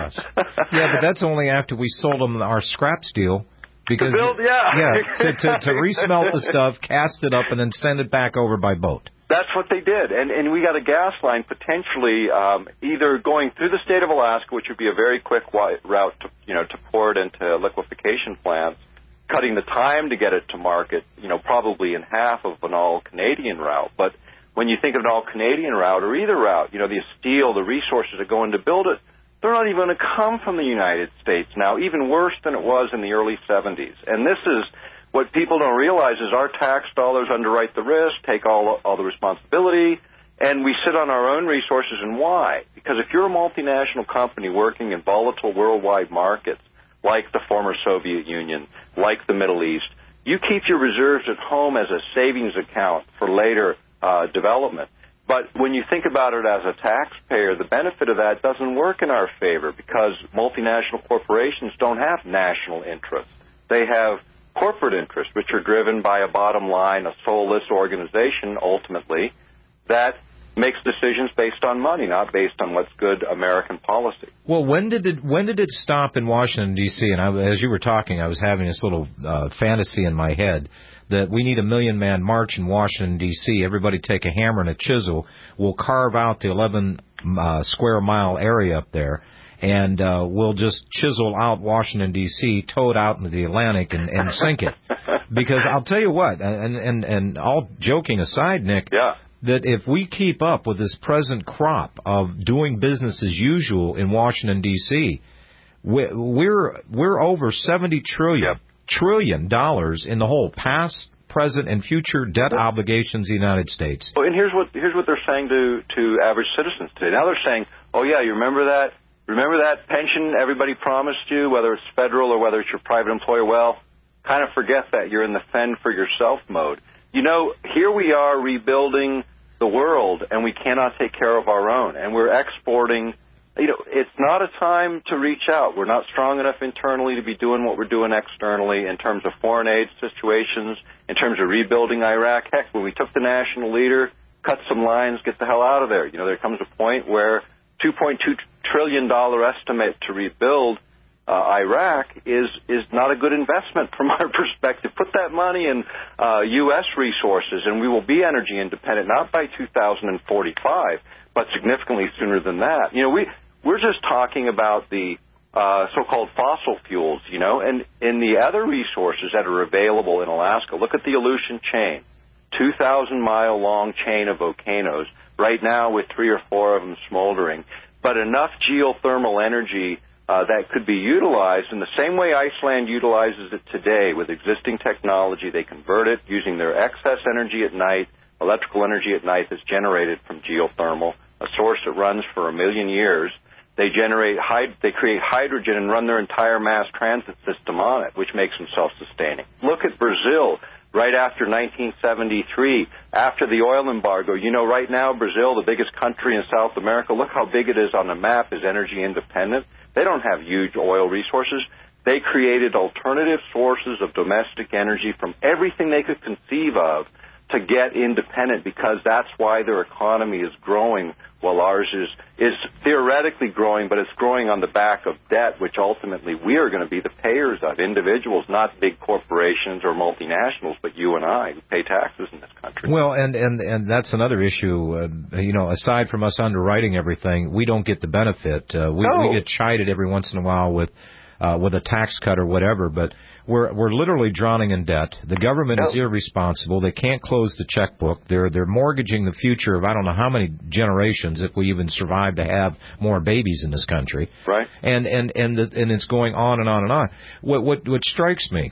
B: Yeah, but that's only after we sold them our scrap steel. Because
G: to build, yeah.
B: Yeah, to, to, to resmelt the stuff, cast it up, and then send it back over by boat.
G: That's what they did. And, and we got a gas line potentially um, either going through the state of Alaska, which would be a very quick route to, you know, to pour it into liquefaction plants, cutting the time to get it to market, you know, probably in half of an all-Canadian route. But when you think of an all-Canadian route or either route, you know, the steel, the resources that go in to build it, they're not even going to come from the United States now, even worse than it was in the early seventies. And this is what people don't realize is our tax dollars underwrite the risk, take all, all the responsibility, and we sit on our own resources. And why? Because if you're a multinational company working in volatile worldwide markets, like the former Soviet Union, like the Middle East, you keep your reserves at home as a savings account for later uh, development. But when you think about it as a taxpayer, the benefit of that doesn't work in our favor because multinational corporations don't have national interests. They have corporate interests, which are driven by a bottom line, a soulless organization, ultimately, that makes decisions based on money, not based on what's good American policy.
B: Well, when did it when did it stop in Washington, D C? And I, as you were talking, I was having this little uh, fantasy in my head that we need a million-man march in Washington, D C Everybody take a hammer and a chisel. We'll carve out the eleven uh, square mile area up there, and uh, we'll just chisel out Washington, D C, tow it out into the Atlantic, and, and sink it. Because I'll tell you what, and, and, and all joking aside, Nick,
G: yeah.
B: that if we keep up with this present crop of doing business as usual in Washington, D C, we're, we're over seventy trillion dollars. Trillion dollars in the whole past, present, and future debt obligations of the United States.
G: Oh, and here's what here's what they're saying to to average citizens today. Now they're saying, "Oh yeah, you remember that? Remember that pension everybody promised you, whether it's federal or whether it's your private employer? Well, kind of forget that. You're in the fend for yourself mode. You know, here we are rebuilding the world, and we cannot take care of our own, and we're exporting." You know, it's not a time to reach out. We're not strong enough internally to be doing what we're doing externally in terms of foreign aid situations, in terms of rebuilding Iraq. Heck, when we took the national leader, cut some lines, get the hell out of there. You know, there comes a point where two point two trillion dollars estimate to rebuild uh, Iraq is is not a good investment from our perspective. Put that money in uh, U S resources, and we will be energy independent, not by two thousand forty-five, but significantly sooner than that. You know, we, we're just talking about the uh, so-called fossil fuels, you know, and in the other resources that are available in Alaska. Look at the Aleutian chain, two thousand mile long chain of volcanoes, right now with three or four of them smoldering, but enough geothermal energy uh, that could be utilized in the same way Iceland utilizes it today with existing technology. They convert it using their excess energy at night, electrical energy at night that's generated from geothermal, a source that runs for a million years. They generate, they create hydrogen and run their entire mass transit system on it, which makes them self-sustaining. Look at Brazil right after nineteen seventy-three, after the oil embargo. You know, right now, Brazil, the biggest country in South America, look how big it is on the map, is energy independent. They don't have huge oil resources. They created alternative sources of domestic energy from everything they could conceive of to get independent, because that's why their economy is growing while ours is, is theoretically growing, but it's growing on the back of debt, which ultimately we are going to be the payers of, individuals, not big corporations or multinationals, but you and I who pay taxes in this country.
B: Well, and, and, and that's another issue. Uh, you know, aside from us underwriting everything, we don't get the benefit. Uh, we,
G: no.
B: we get chided every once in a while with uh, with a tax cut or whatever, but we're we're literally drowning in debt. The government
G: no.
B: is irresponsible. They can't close the checkbook. They're they're mortgaging the future of I don't know how many generations if we even survive to have more babies in this country.
G: Right.
B: And and and the, and it's going on and on and on. What what what strikes me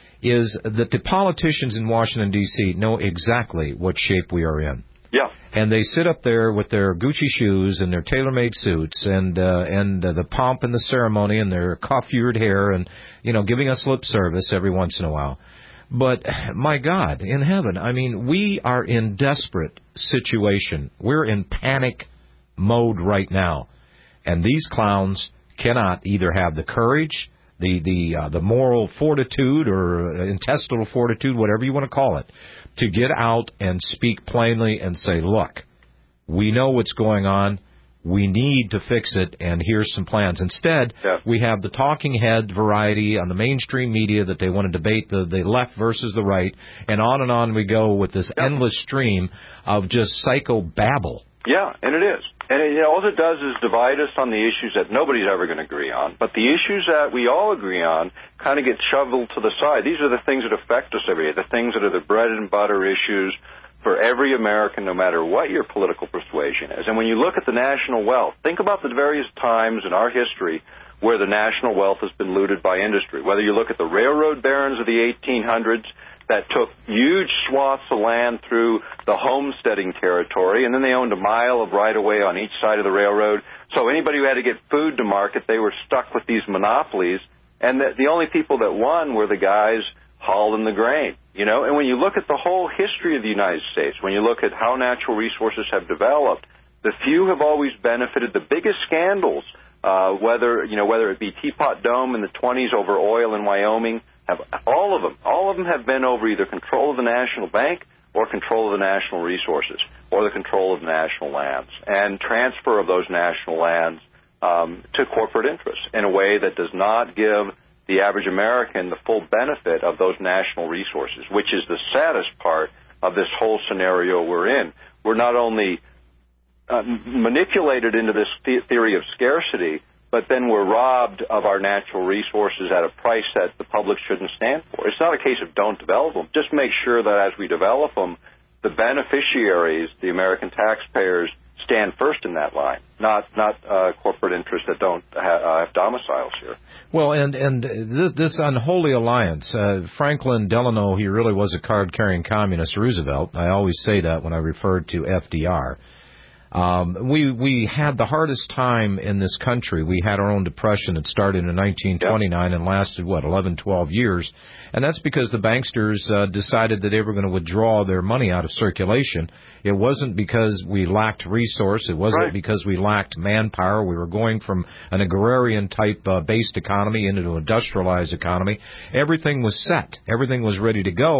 B: is that the politicians in Washington D C know exactly what shape we are in.
G: Yeah.
B: And they sit up there with their Gucci shoes and their tailor-made suits and uh, and uh, the pomp and the ceremony and their coiffured hair and, you know, giving us lip service every once in a while. But, my God, in heaven, I mean, we are in desperate situation. We're in panic mode right now. And these clowns cannot either have the courage, the the uh, the moral fortitude or intestinal fortitude, whatever you want to call it, to get out and speak plainly and say, look, we know what's going on. We need to fix it, and here's some plans. Instead,
G: yeah.
B: we have the talking head variety on the mainstream media that they want to debate the, the left versus the right, and on and on we go with this yeah. endless stream of just psycho babble.
G: Yeah, and it is. And it, you know, all it does is divide us on the issues that nobody's ever going to agree on. But the issues that we all agree on kind of get shoveled to the side. These are the things that affect us every day, the things that are the bread and butter issues for every American, no matter what your political persuasion is. And when you look at the national wealth, think about the various times in our history where the national wealth has been looted by industry. Whether you look at the railroad barons of the eighteen hundreds, that took huge swaths of land through the homesteading territory, and then they owned a mile of right-of-way on each side of the railroad. So anybody who had to get food to market, they were stuck with these monopolies, and the, the only people that won were the guys hauling the grain, you know. And when you look at the whole history of the United States, when you look at how natural resources have developed, the few have always benefited. The biggest scandals, uh, whether, you know, whether it be Teapot Dome in the twenties over oil in Wyoming, have all of them, all of them have been over either control of the national bank or control of the national resources or the control of national lands and transfer of those national lands um, to corporate interests in a way that does not give the average American the full benefit of those national resources, which is the saddest part of this whole scenario we're in. We're not only uh, manipulated into this th- theory of scarcity, but then we're robbed of our natural resources at a price that the public shouldn't stand for. It's not a case of don't develop them. Just make sure that as we develop them, the beneficiaries, the American taxpayers, stand first in that line, not not uh, corporate interests that don't ha- uh, have domiciles here.
B: Well, and and this, this unholy alliance, uh, Franklin Delano, he really was a card-carrying communist, Roosevelt. I always say that when I refer to F D R. Um, we we had the hardest time in this country. We had our own depression that started in nineteen twenty-nine yep. and lasted, what, eleven, twelve years. And that's because the banksters uh, decided that they were going to withdraw their money out of circulation. It wasn't because we lacked resource. It wasn't
G: right.
B: because we lacked manpower. We were going from an agrarian-type uh, based economy into an industrialized economy. Everything was set. Everything was ready to go.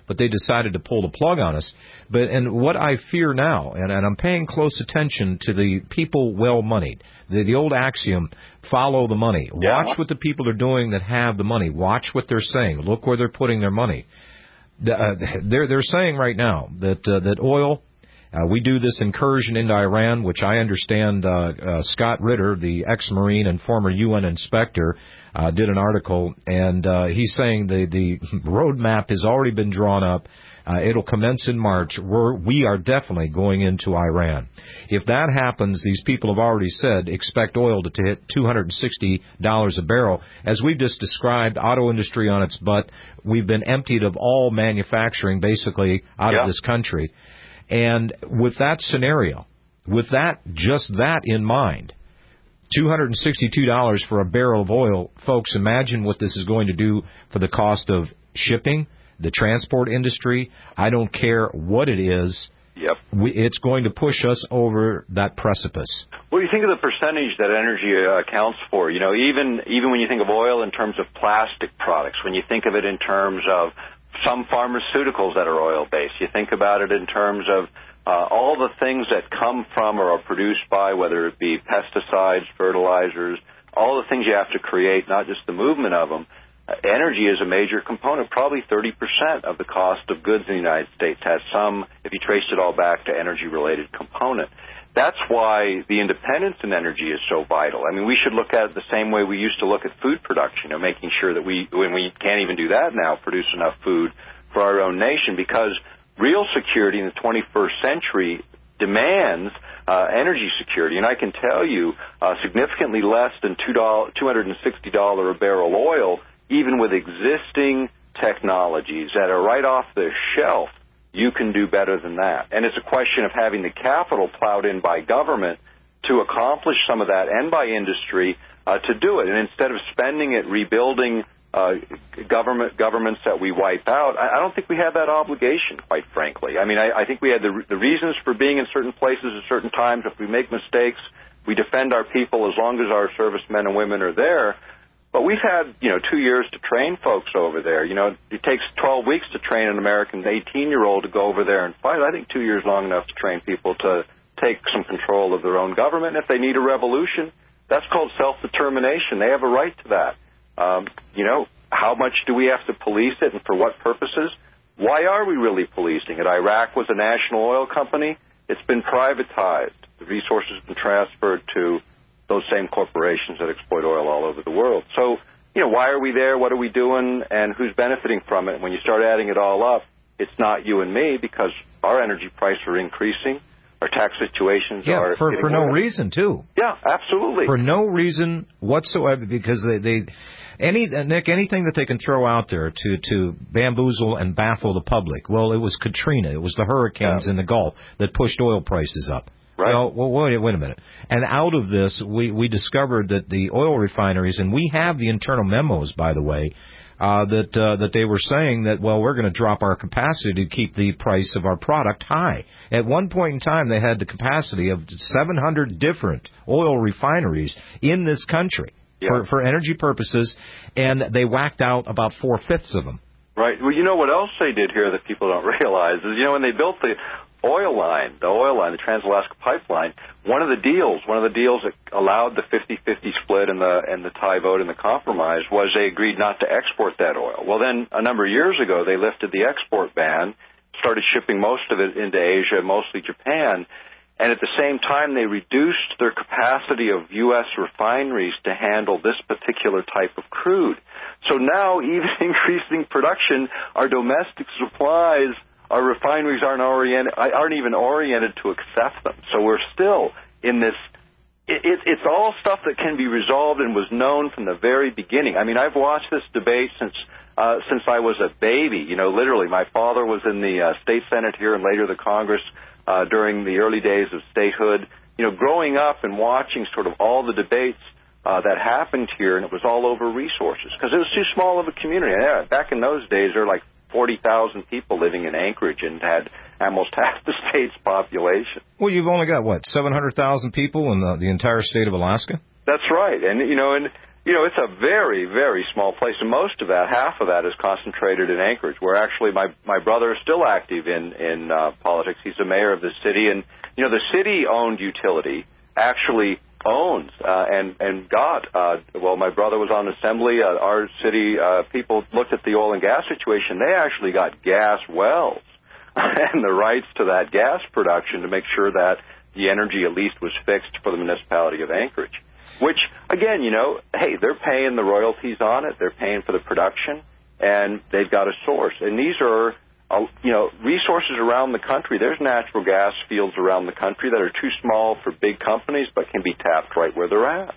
B: but they decided to pull the plug on us. But and what I fear now, and, and I'm paying close attention to the people well-moneyed, the, the old axiom, follow the money.
G: Yeah.
B: Watch what the people are doing that have the money. Watch what they're saying. Look where they're putting their money. The, uh, they're, they're saying right now that uh, that oil... Uh, we do this incursion into Iran, which I understand uh, uh, Scott Ritter, the ex-Marine and former U N inspector, uh, did an article, and uh, he's saying the, the roadmap has already been drawn up. Uh, it'll commence in March. We're, we are definitely going into Iran. If that happens, these people have already said, expect oil to hit two hundred sixty dollars a barrel. As we've just described, auto industry on its butt. We've been emptied of all manufacturing, basically, out
G: yeah.
B: of this country. And with that scenario, with that, just that in mind, two hundred sixty-two dollars for a barrel of oil, folks, imagine what this is going to do for the cost of shipping, the transport industry. I don't care what it is.
G: Yep.
B: We, it's going to push us over that precipice.
G: Well, you think of the percentage that energy uh, accounts for. You know, even even when you think of oil in terms of plastic products, when you think of it in terms of some pharmaceuticals that are oil-based. You think about it in terms of uh, all the things that come from or are produced by, whether it be pesticides, fertilizers, all the things you have to create, not just the movement of them. Uh, energy is a major component. Probably thirty percent of the cost of goods in the United States has some, if you traced it all back to energy-related component. That's why the independence in energy is so vital. I mean, we should look at it the same way we used to look at food production, you know, making sure that we, when we can't even do that now, produce enough food for our own nation, because real security in the twenty-first century demands uh, energy security. And I can tell you, uh, significantly less than two hundred sixty dollars a barrel oil, even with existing technologies that are right off the shelf, you can do better than that. And it's a question of having the capital plowed in by government to accomplish some of that, and by industry uh, to do it. And instead of spending it rebuilding uh, government governments that we wipe out, I, I don't think we have that obligation, quite frankly. I mean, I, I think we had the, the reasons for being in certain places at certain times. If we make mistakes, we defend our people as long as our servicemen and women are there. But we've had, you know, two years to train folks over there. You know, it takes twelve weeks to train an American eighteen-year-old to go over there and fight. I think two years long enough to train people to take some control of their own government. And if they need a revolution, that's called self-determination. They have a right to that. Um, you know, how much do we have to police it, and for what purposes? Why are we really policing it? Iraq was a national oil company. It's been privatized. The resources have been transferred to those same corporations that exploit oil all over the world. So, you know, why are we there? What are we doing? And who's benefiting from it? And when you start adding it all up, it's not you and me, because our energy prices are increasing. Our tax situations
B: yeah,
G: are...
B: for, for no
G: worse.
B: reason, too.
G: Yeah, absolutely.
B: For no reason whatsoever, because they... they Any Nick, anything that they can throw out there to, to bamboozle and baffle the public. Well, it was Katrina. It was the hurricanes yeah. in the Gulf that pushed oil prices up.
G: Right.
B: Well, well, wait, wait a minute. And out of this, we, we discovered that the oil refineries, and we have the internal memos, by the way, uh, that uh, that they were saying that, well, we're going to drop our capacity to keep the price of our product high. At one point in time, they had the capacity of seven hundred different oil refineries in this country yeah. for, for energy purposes, and they whacked out about four-fifths of them.
G: Right. Well, you know what else they did here that people don't realize is, you know, when they built the oil line, the oil line, the Trans-Alaska Pipeline, one of the deals, one of the deals that allowed the fifty-fifty split and the and the tie vote and the compromise was they agreed not to export that oil. Well, then a number of years ago, they lifted the export ban, started shipping most of it into Asia, mostly Japan, and at the same time, they reduced their capacity of U S refineries to handle this particular type of crude. So now, even increasing production, our domestic supplies, our refineries aren't oriented, aren't even oriented to accept them. So we're still in this. It, it, it's all stuff that can be resolved and was known from the very beginning. I mean, I've watched this debate since uh, since I was a baby. You know, literally, my father was in the uh, state senate here and later the Congress uh, during the early days of statehood. You know, growing up and watching sort of all the debates uh, that happened here, and it was all over resources because it was too small of a community. Yeah, back in those days, there were like forty thousand people living in Anchorage and had almost half the state's population.
B: Well, you've only got, what, seven hundred thousand people in the, the entire state of Alaska?
G: That's right. And, you know, and you know, it's a very, very small place, and most of that, half of that, is concentrated in Anchorage, where actually my my brother is still active in in uh, politics. He's the mayor of the city, and you know, the city-owned utility actually owns uh, and and got. Uh, well, my brother was on assembly. Uh, our city uh, people looked at the oil and gas situation. They actually got gas wells and the rights to that gas production to make sure that the energy at least was fixed for the municipality of Anchorage. Which, again, you know, hey, they're paying the royalties on it. They're paying for the production, and they've got a source. And these are, uh, you know, resources around the country. There's natural gas fields around the country that are too small for big companies but can be tapped right where they're at.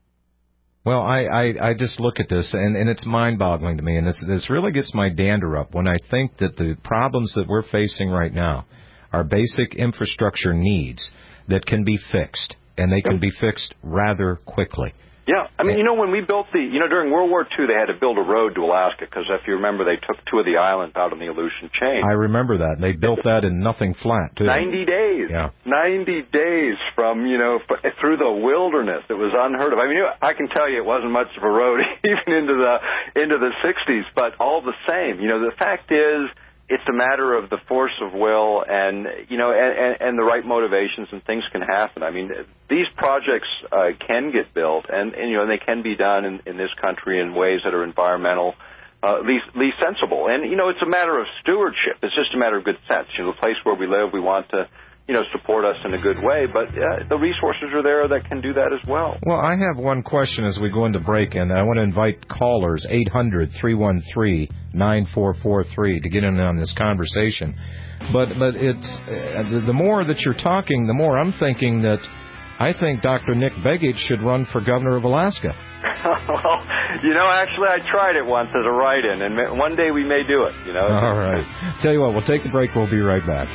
B: Well, I, I, I just look at this, and, and it's mind-boggling to me, and this, this really gets my dander up when I think that the problems that we're facing right now are basic infrastructure needs that can be fixed. And they can be fixed rather quickly.
G: Yeah. I mean, you know, when we built the, you know, during World War Two, they had to build a road to Alaska because if you remember, they took two of the islands out on the Aleutian chain.
B: I remember that. They built that in nothing flat, too.
G: ninety days.
B: Yeah.
G: ninety days from, you know, through the wilderness. It was unheard of. I mean, I can tell you it wasn't much of a road even into the, into the sixties, but all the same, you know, the fact is, it's a matter of the force of will and, you know, and, and, and the right motivations, and things can happen. I mean, these projects uh, can get built, and, and, you know, they can be done in, in this country in ways that are environmental, uh, at least, least sensible. And, you know, it's a matter of stewardship. It's just a matter of good sense. You know, the place where we live, we want to, you know, support us in a good way, but uh, the resources are there that can do that as well.
B: Well, I have one question as we go into break, and I want to invite callers, eight hundred, three one three, nine four four three, to get in on this conversation. But but it's uh, the more that you're talking, the more I'm thinking that I think Doctor Nick Begich should run for governor of Alaska.
G: Well, you know, actually, I tried it once as a write-in, and one day we may do it, you know.
B: All right. Tell you what, we'll take the break. We'll be right back.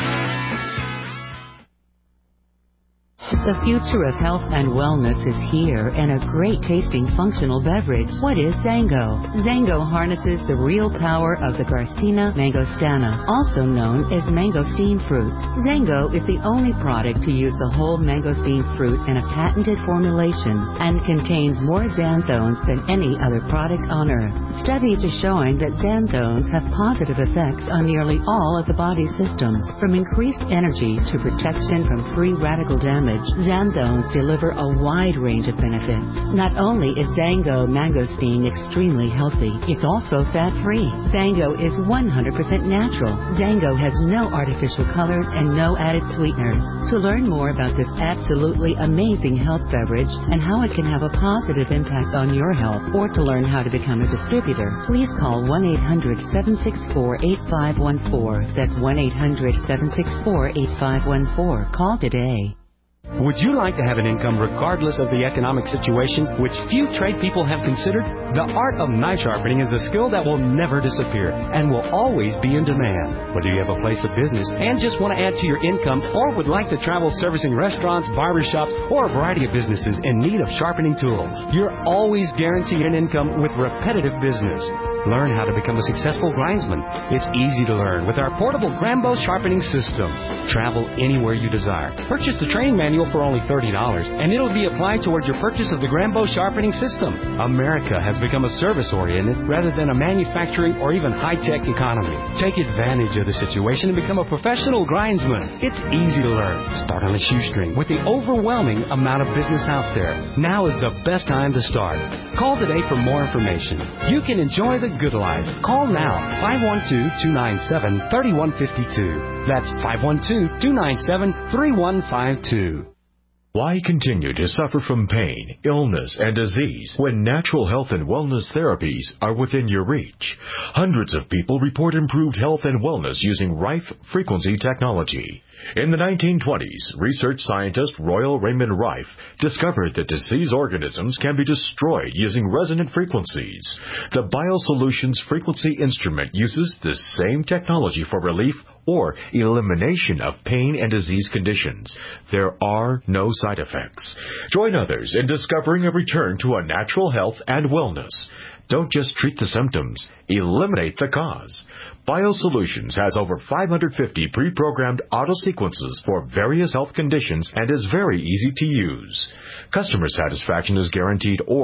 C: The future of health and wellness is here in a great-tasting functional beverage. What is Zango? Zango harnesses the real power of the Garcinia mangostana, also known as mangosteen fruit. Zango is the only product to use the whole mangosteen fruit in a patented formulation and contains more xanthones than any other product on Earth. Studies are showing that xanthones have positive effects on nearly all of the body's systems, from increased energy to protection from free radical damage. Xanthones deliver a wide range of benefits. Not only is Zango mangosteen extremely healthy, it's also fat-free. Zango is one hundred percent natural. Zango has no artificial colors and no added sweeteners. To learn more about this absolutely amazing health beverage and how it can have a positive impact on your health, or to learn how to become a distributor, please call one eight hundred, seven six four, eight five one four. That's one eight hundred, seven six four, eight five one four. Call today.
D: Would you like to have an income regardless of the economic situation, which few trade people have considered? The art of knife sharpening is a skill that will never disappear and will always be in demand. Whether you have a place of business and just want to add to your income, or would like to travel servicing restaurants, barbershops, or a variety of businesses in need of sharpening tools, you're always guaranteed an income with repetitive business. Learn how to become a successful grindsman. It's easy to learn with our portable Grambo sharpening system. Travel anywhere you desire. Purchase the training manual for only thirty dollars, and it'll be applied toward your purchase of the Grambo sharpening system. America has become a service-oriented rather than a manufacturing or even high-tech economy. Take advantage of the situation and become a professional grindsman. It's easy to learn. Start on a shoestring with the overwhelming amount of business out there. Now is the best time to start. Call today for more information. You can enjoy the good life. Call now, five one two, two nine seven, three one five two. That's five one two, two nine seven, three one five two.
E: Why continue to suffer from pain, illness, and disease when natural health and wellness therapies are within your reach? Hundreds of people report improved health and wellness using Rife frequency technology. In the nineteen twenties, research scientist Royal Raymond Rife discovered that disease organisms can be destroyed using resonant frequencies. The BioSolutions frequency instrument uses the same technology for relief or elimination of pain and disease conditions. There are no side effects. Join others in discovering a return to a natural health and wellness. Don't just treat the symptoms, eliminate the cause. BioSolutions has over five hundred fifty pre-programmed auto-sequences for various health conditions and is very easy to use. Customer satisfaction is guaranteed, or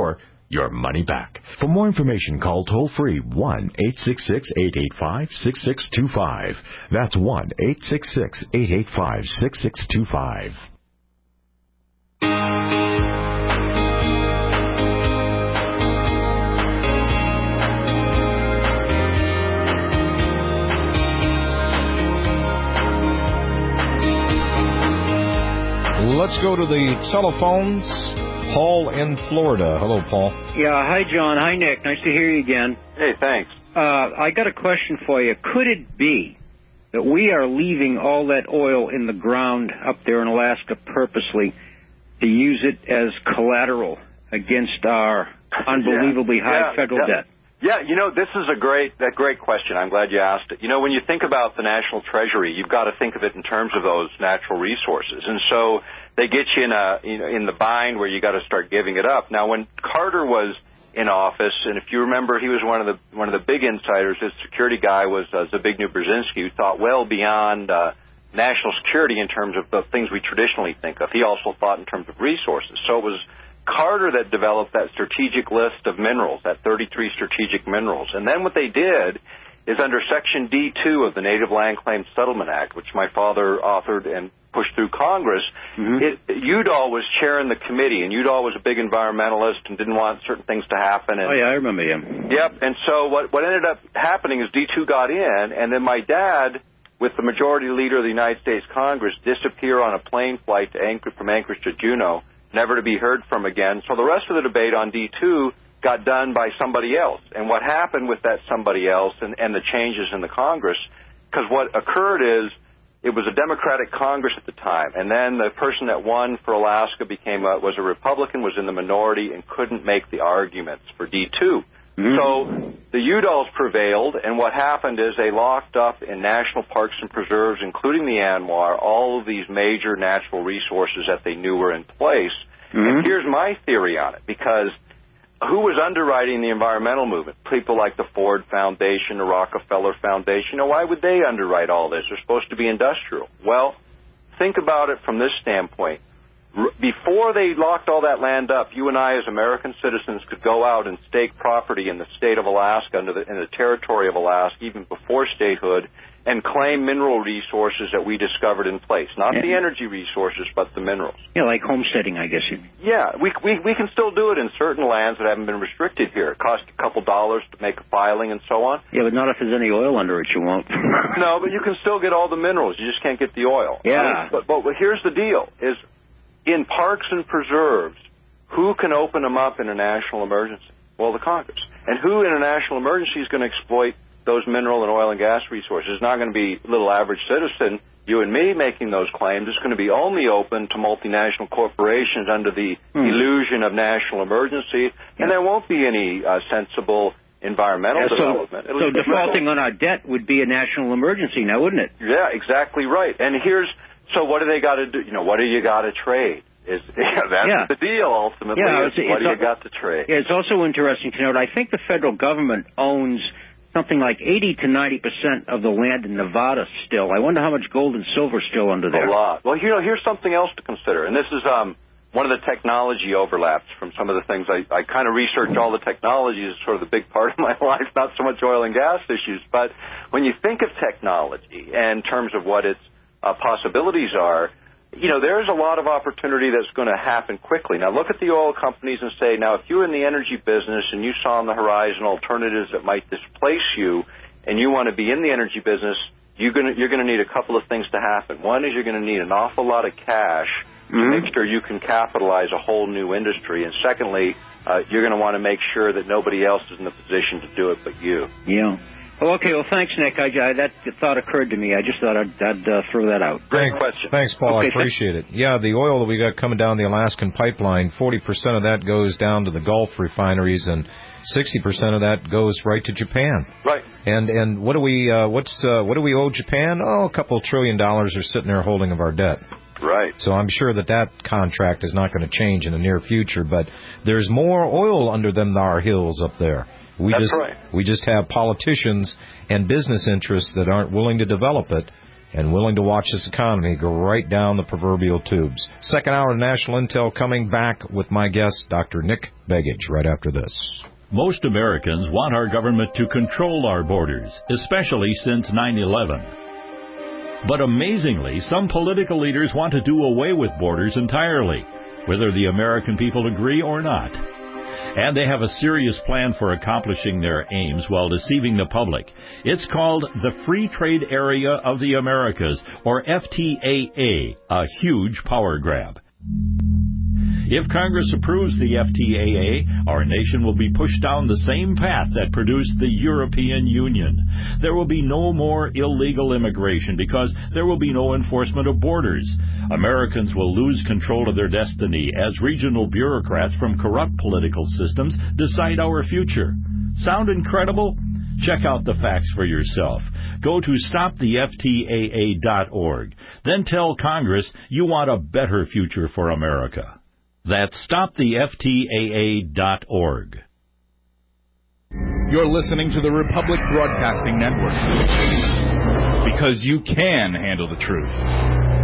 E: your money back. For more information, call toll-free one eight six six, eight eight five, six six two five. That's one eight six six, eight eight five, six six two five.
B: Let's go to the telephones. Paul in Florida. Hello, Paul.
J: Yeah, hi, John. Hi, Nick. Nice to hear you again.
G: Hey, thanks.
J: Uh, I got a question for you. Could it be that we are leaving all that oil in the ground up there in Alaska purposely to use it as collateral against our unbelievably
G: yeah.
J: high
G: yeah.
J: federal
G: yeah.
J: debt?
G: Yeah, you know, this is a great, a great question. I'm glad you asked it. You know, when you think about the National Treasury, you've got to think of it in terms of those natural resources. And so they get you in a, you know, in the bind where you got to start giving it up. Now, when Carter was in office, and if you remember, he was one of the, one of the big insiders. His security guy was uh, Zbigniew Brzezinski, who thought well beyond, uh, national security in terms of the things we traditionally think of. He also thought in terms of resources. So it was Carter that developed that strategic list of minerals, that thirty-three strategic minerals. And then what they did is under Section D two of the Native Land Claims Settlement Act, which my father authored and pushed through Congress, mm-hmm. it, Udall was chairing the committee, and Udall was a big environmentalist and didn't want certain things to happen. And,
J: oh, yeah, I remember him.
G: Yep, and so what, what ended up happening is D two got in, and then my dad, with the majority leader of the United States Congress, disappear on a plane flight to Anchor, from Anchorage to Juneau, never to be heard from again. So the rest of the debate on D two got done by somebody else. And what happened with that somebody else and, and the changes in the Congress, because what occurred is it was a Democratic Congress at the time, and then the person that won for Alaska became a, was a Republican, was in the minority, and couldn't make the arguments for D two. Mm-hmm. So the Udalls prevailed, and what happened is they locked up in national parks and preserves, including the ANWR, all of these major natural resources that they knew were in place. Mm-hmm. And here's my theory on it, because who was underwriting the environmental movement? People like the Ford Foundation, the Rockefeller Foundation. You know, why would they underwrite all this? They're supposed to be industrial. Well, think about it from this standpoint. Before they locked all that land up, you and I as American citizens could go out and stake property in the state of Alaska, under the, in the territory of Alaska, even before statehood, and claim mineral resources that we discovered in place. Not yeah. the energy resources, but the minerals.
J: Yeah, like homesteading, I guess.
G: Yeah, we, we, we can still do it in certain lands that haven't been restricted here. It costs a couple dollars to make a filing and so on.
J: Yeah, but not if there's any oil under it, you won't.
G: No, but you can still get all the minerals. You just can't get the oil.
J: Yeah.
G: I mean, but, but here's the deal, is in parks and preserves, who can open them up in a national emergency? Well, the Congress. And who in a national emergency is going to exploit those mineral and oil and gas resources? It's not going to be little average citizen, you and me, making those claims. It's going to be only open to multinational corporations under the hmm. illusion of national emergency, yeah. and there won't be any uh, sensible environmental
J: yeah, so,
G: development.
J: So defaulting on our debt would be a national emergency now, wouldn't it?
G: Yeah, exactly right. And here's So what do they got to do? You know, what do you got to trade? Is yeah, that's
J: yeah.
G: the deal ultimately.
J: Yeah,
G: is
J: it's,
G: what
J: it's,
G: do you got to trade?
J: Yeah, it's also interesting to note. I think the federal government owns something like eighty to ninety percent of the land in Nevada still. I wonder how much gold and silver is still under there.
G: A lot. Well, you know, here's something else to consider, and this is um, one of the technology overlaps from some of the things I, I kind of research. All the technology is sort of the big part of my life, not so much oil and gas issues. But when you think of technology and in terms of what its uh, possibilities are, you know, there's a lot of opportunity that's going to happen quickly. Now, look at the oil companies and say, now, if you're in the energy business and you saw on the horizon alternatives that might displace you and you want to be in the energy business, you're going to, you're going to need a couple of things to happen. One is you're going to need an awful lot of cash to mm-hmm. make sure you can capitalize a whole new industry. And secondly, uh, you're going to want to make sure that nobody else is in the position to do it but you.
J: Yeah. Well, okay, well, thanks, Nick. I, I, that thought occurred to me. I just thought I'd, I'd uh, throw that out.
G: Great question.
B: Thanks, Paul.
J: Okay,
B: I appreciate it. Yeah, the oil that we got coming down the Alaskan pipeline, forty percent of that goes down to the Gulf refineries, and sixty percent of that goes right to Japan.
G: Right.
B: And and what do we uh, what's uh, what do we owe Japan? Oh, a couple of trillion dollars are sitting there holding of our debt.
G: Right.
B: So I'm sure that that contract is not going to change in the near future, but there's more oil under them our hills up there. We
G: That's
B: just
G: right.
B: we just have politicians and business interests that aren't willing to develop it, and willing to watch this economy go right down the proverbial tubes. Second hour of National Intel coming back with my guest, Doctor Nick Begich, right after this.
K: Most Americans want our government to control our borders, especially since nine eleven. But amazingly, some political leaders want to do away with borders entirely, whether the American people agree or not. And they have a serious plan for accomplishing their aims while deceiving the public. It's called the Free Trade Area of the Americas, or F T A A, a huge power grab. If Congress approves the F T A A, our nation will be pushed down the same path that produced the European Union. There will be no more illegal immigration because there will be no enforcement of borders. Americans will lose control of their destiny as regional bureaucrats from corrupt political systems decide our future. Sound incredible? Check out the facts for yourself. Go to stop the F T A A dot org. Then tell Congress you want a better future for America. That's stop the F T A A dot org.
L: You're listening to the Republic Broadcasting Network. Because you can handle the truth.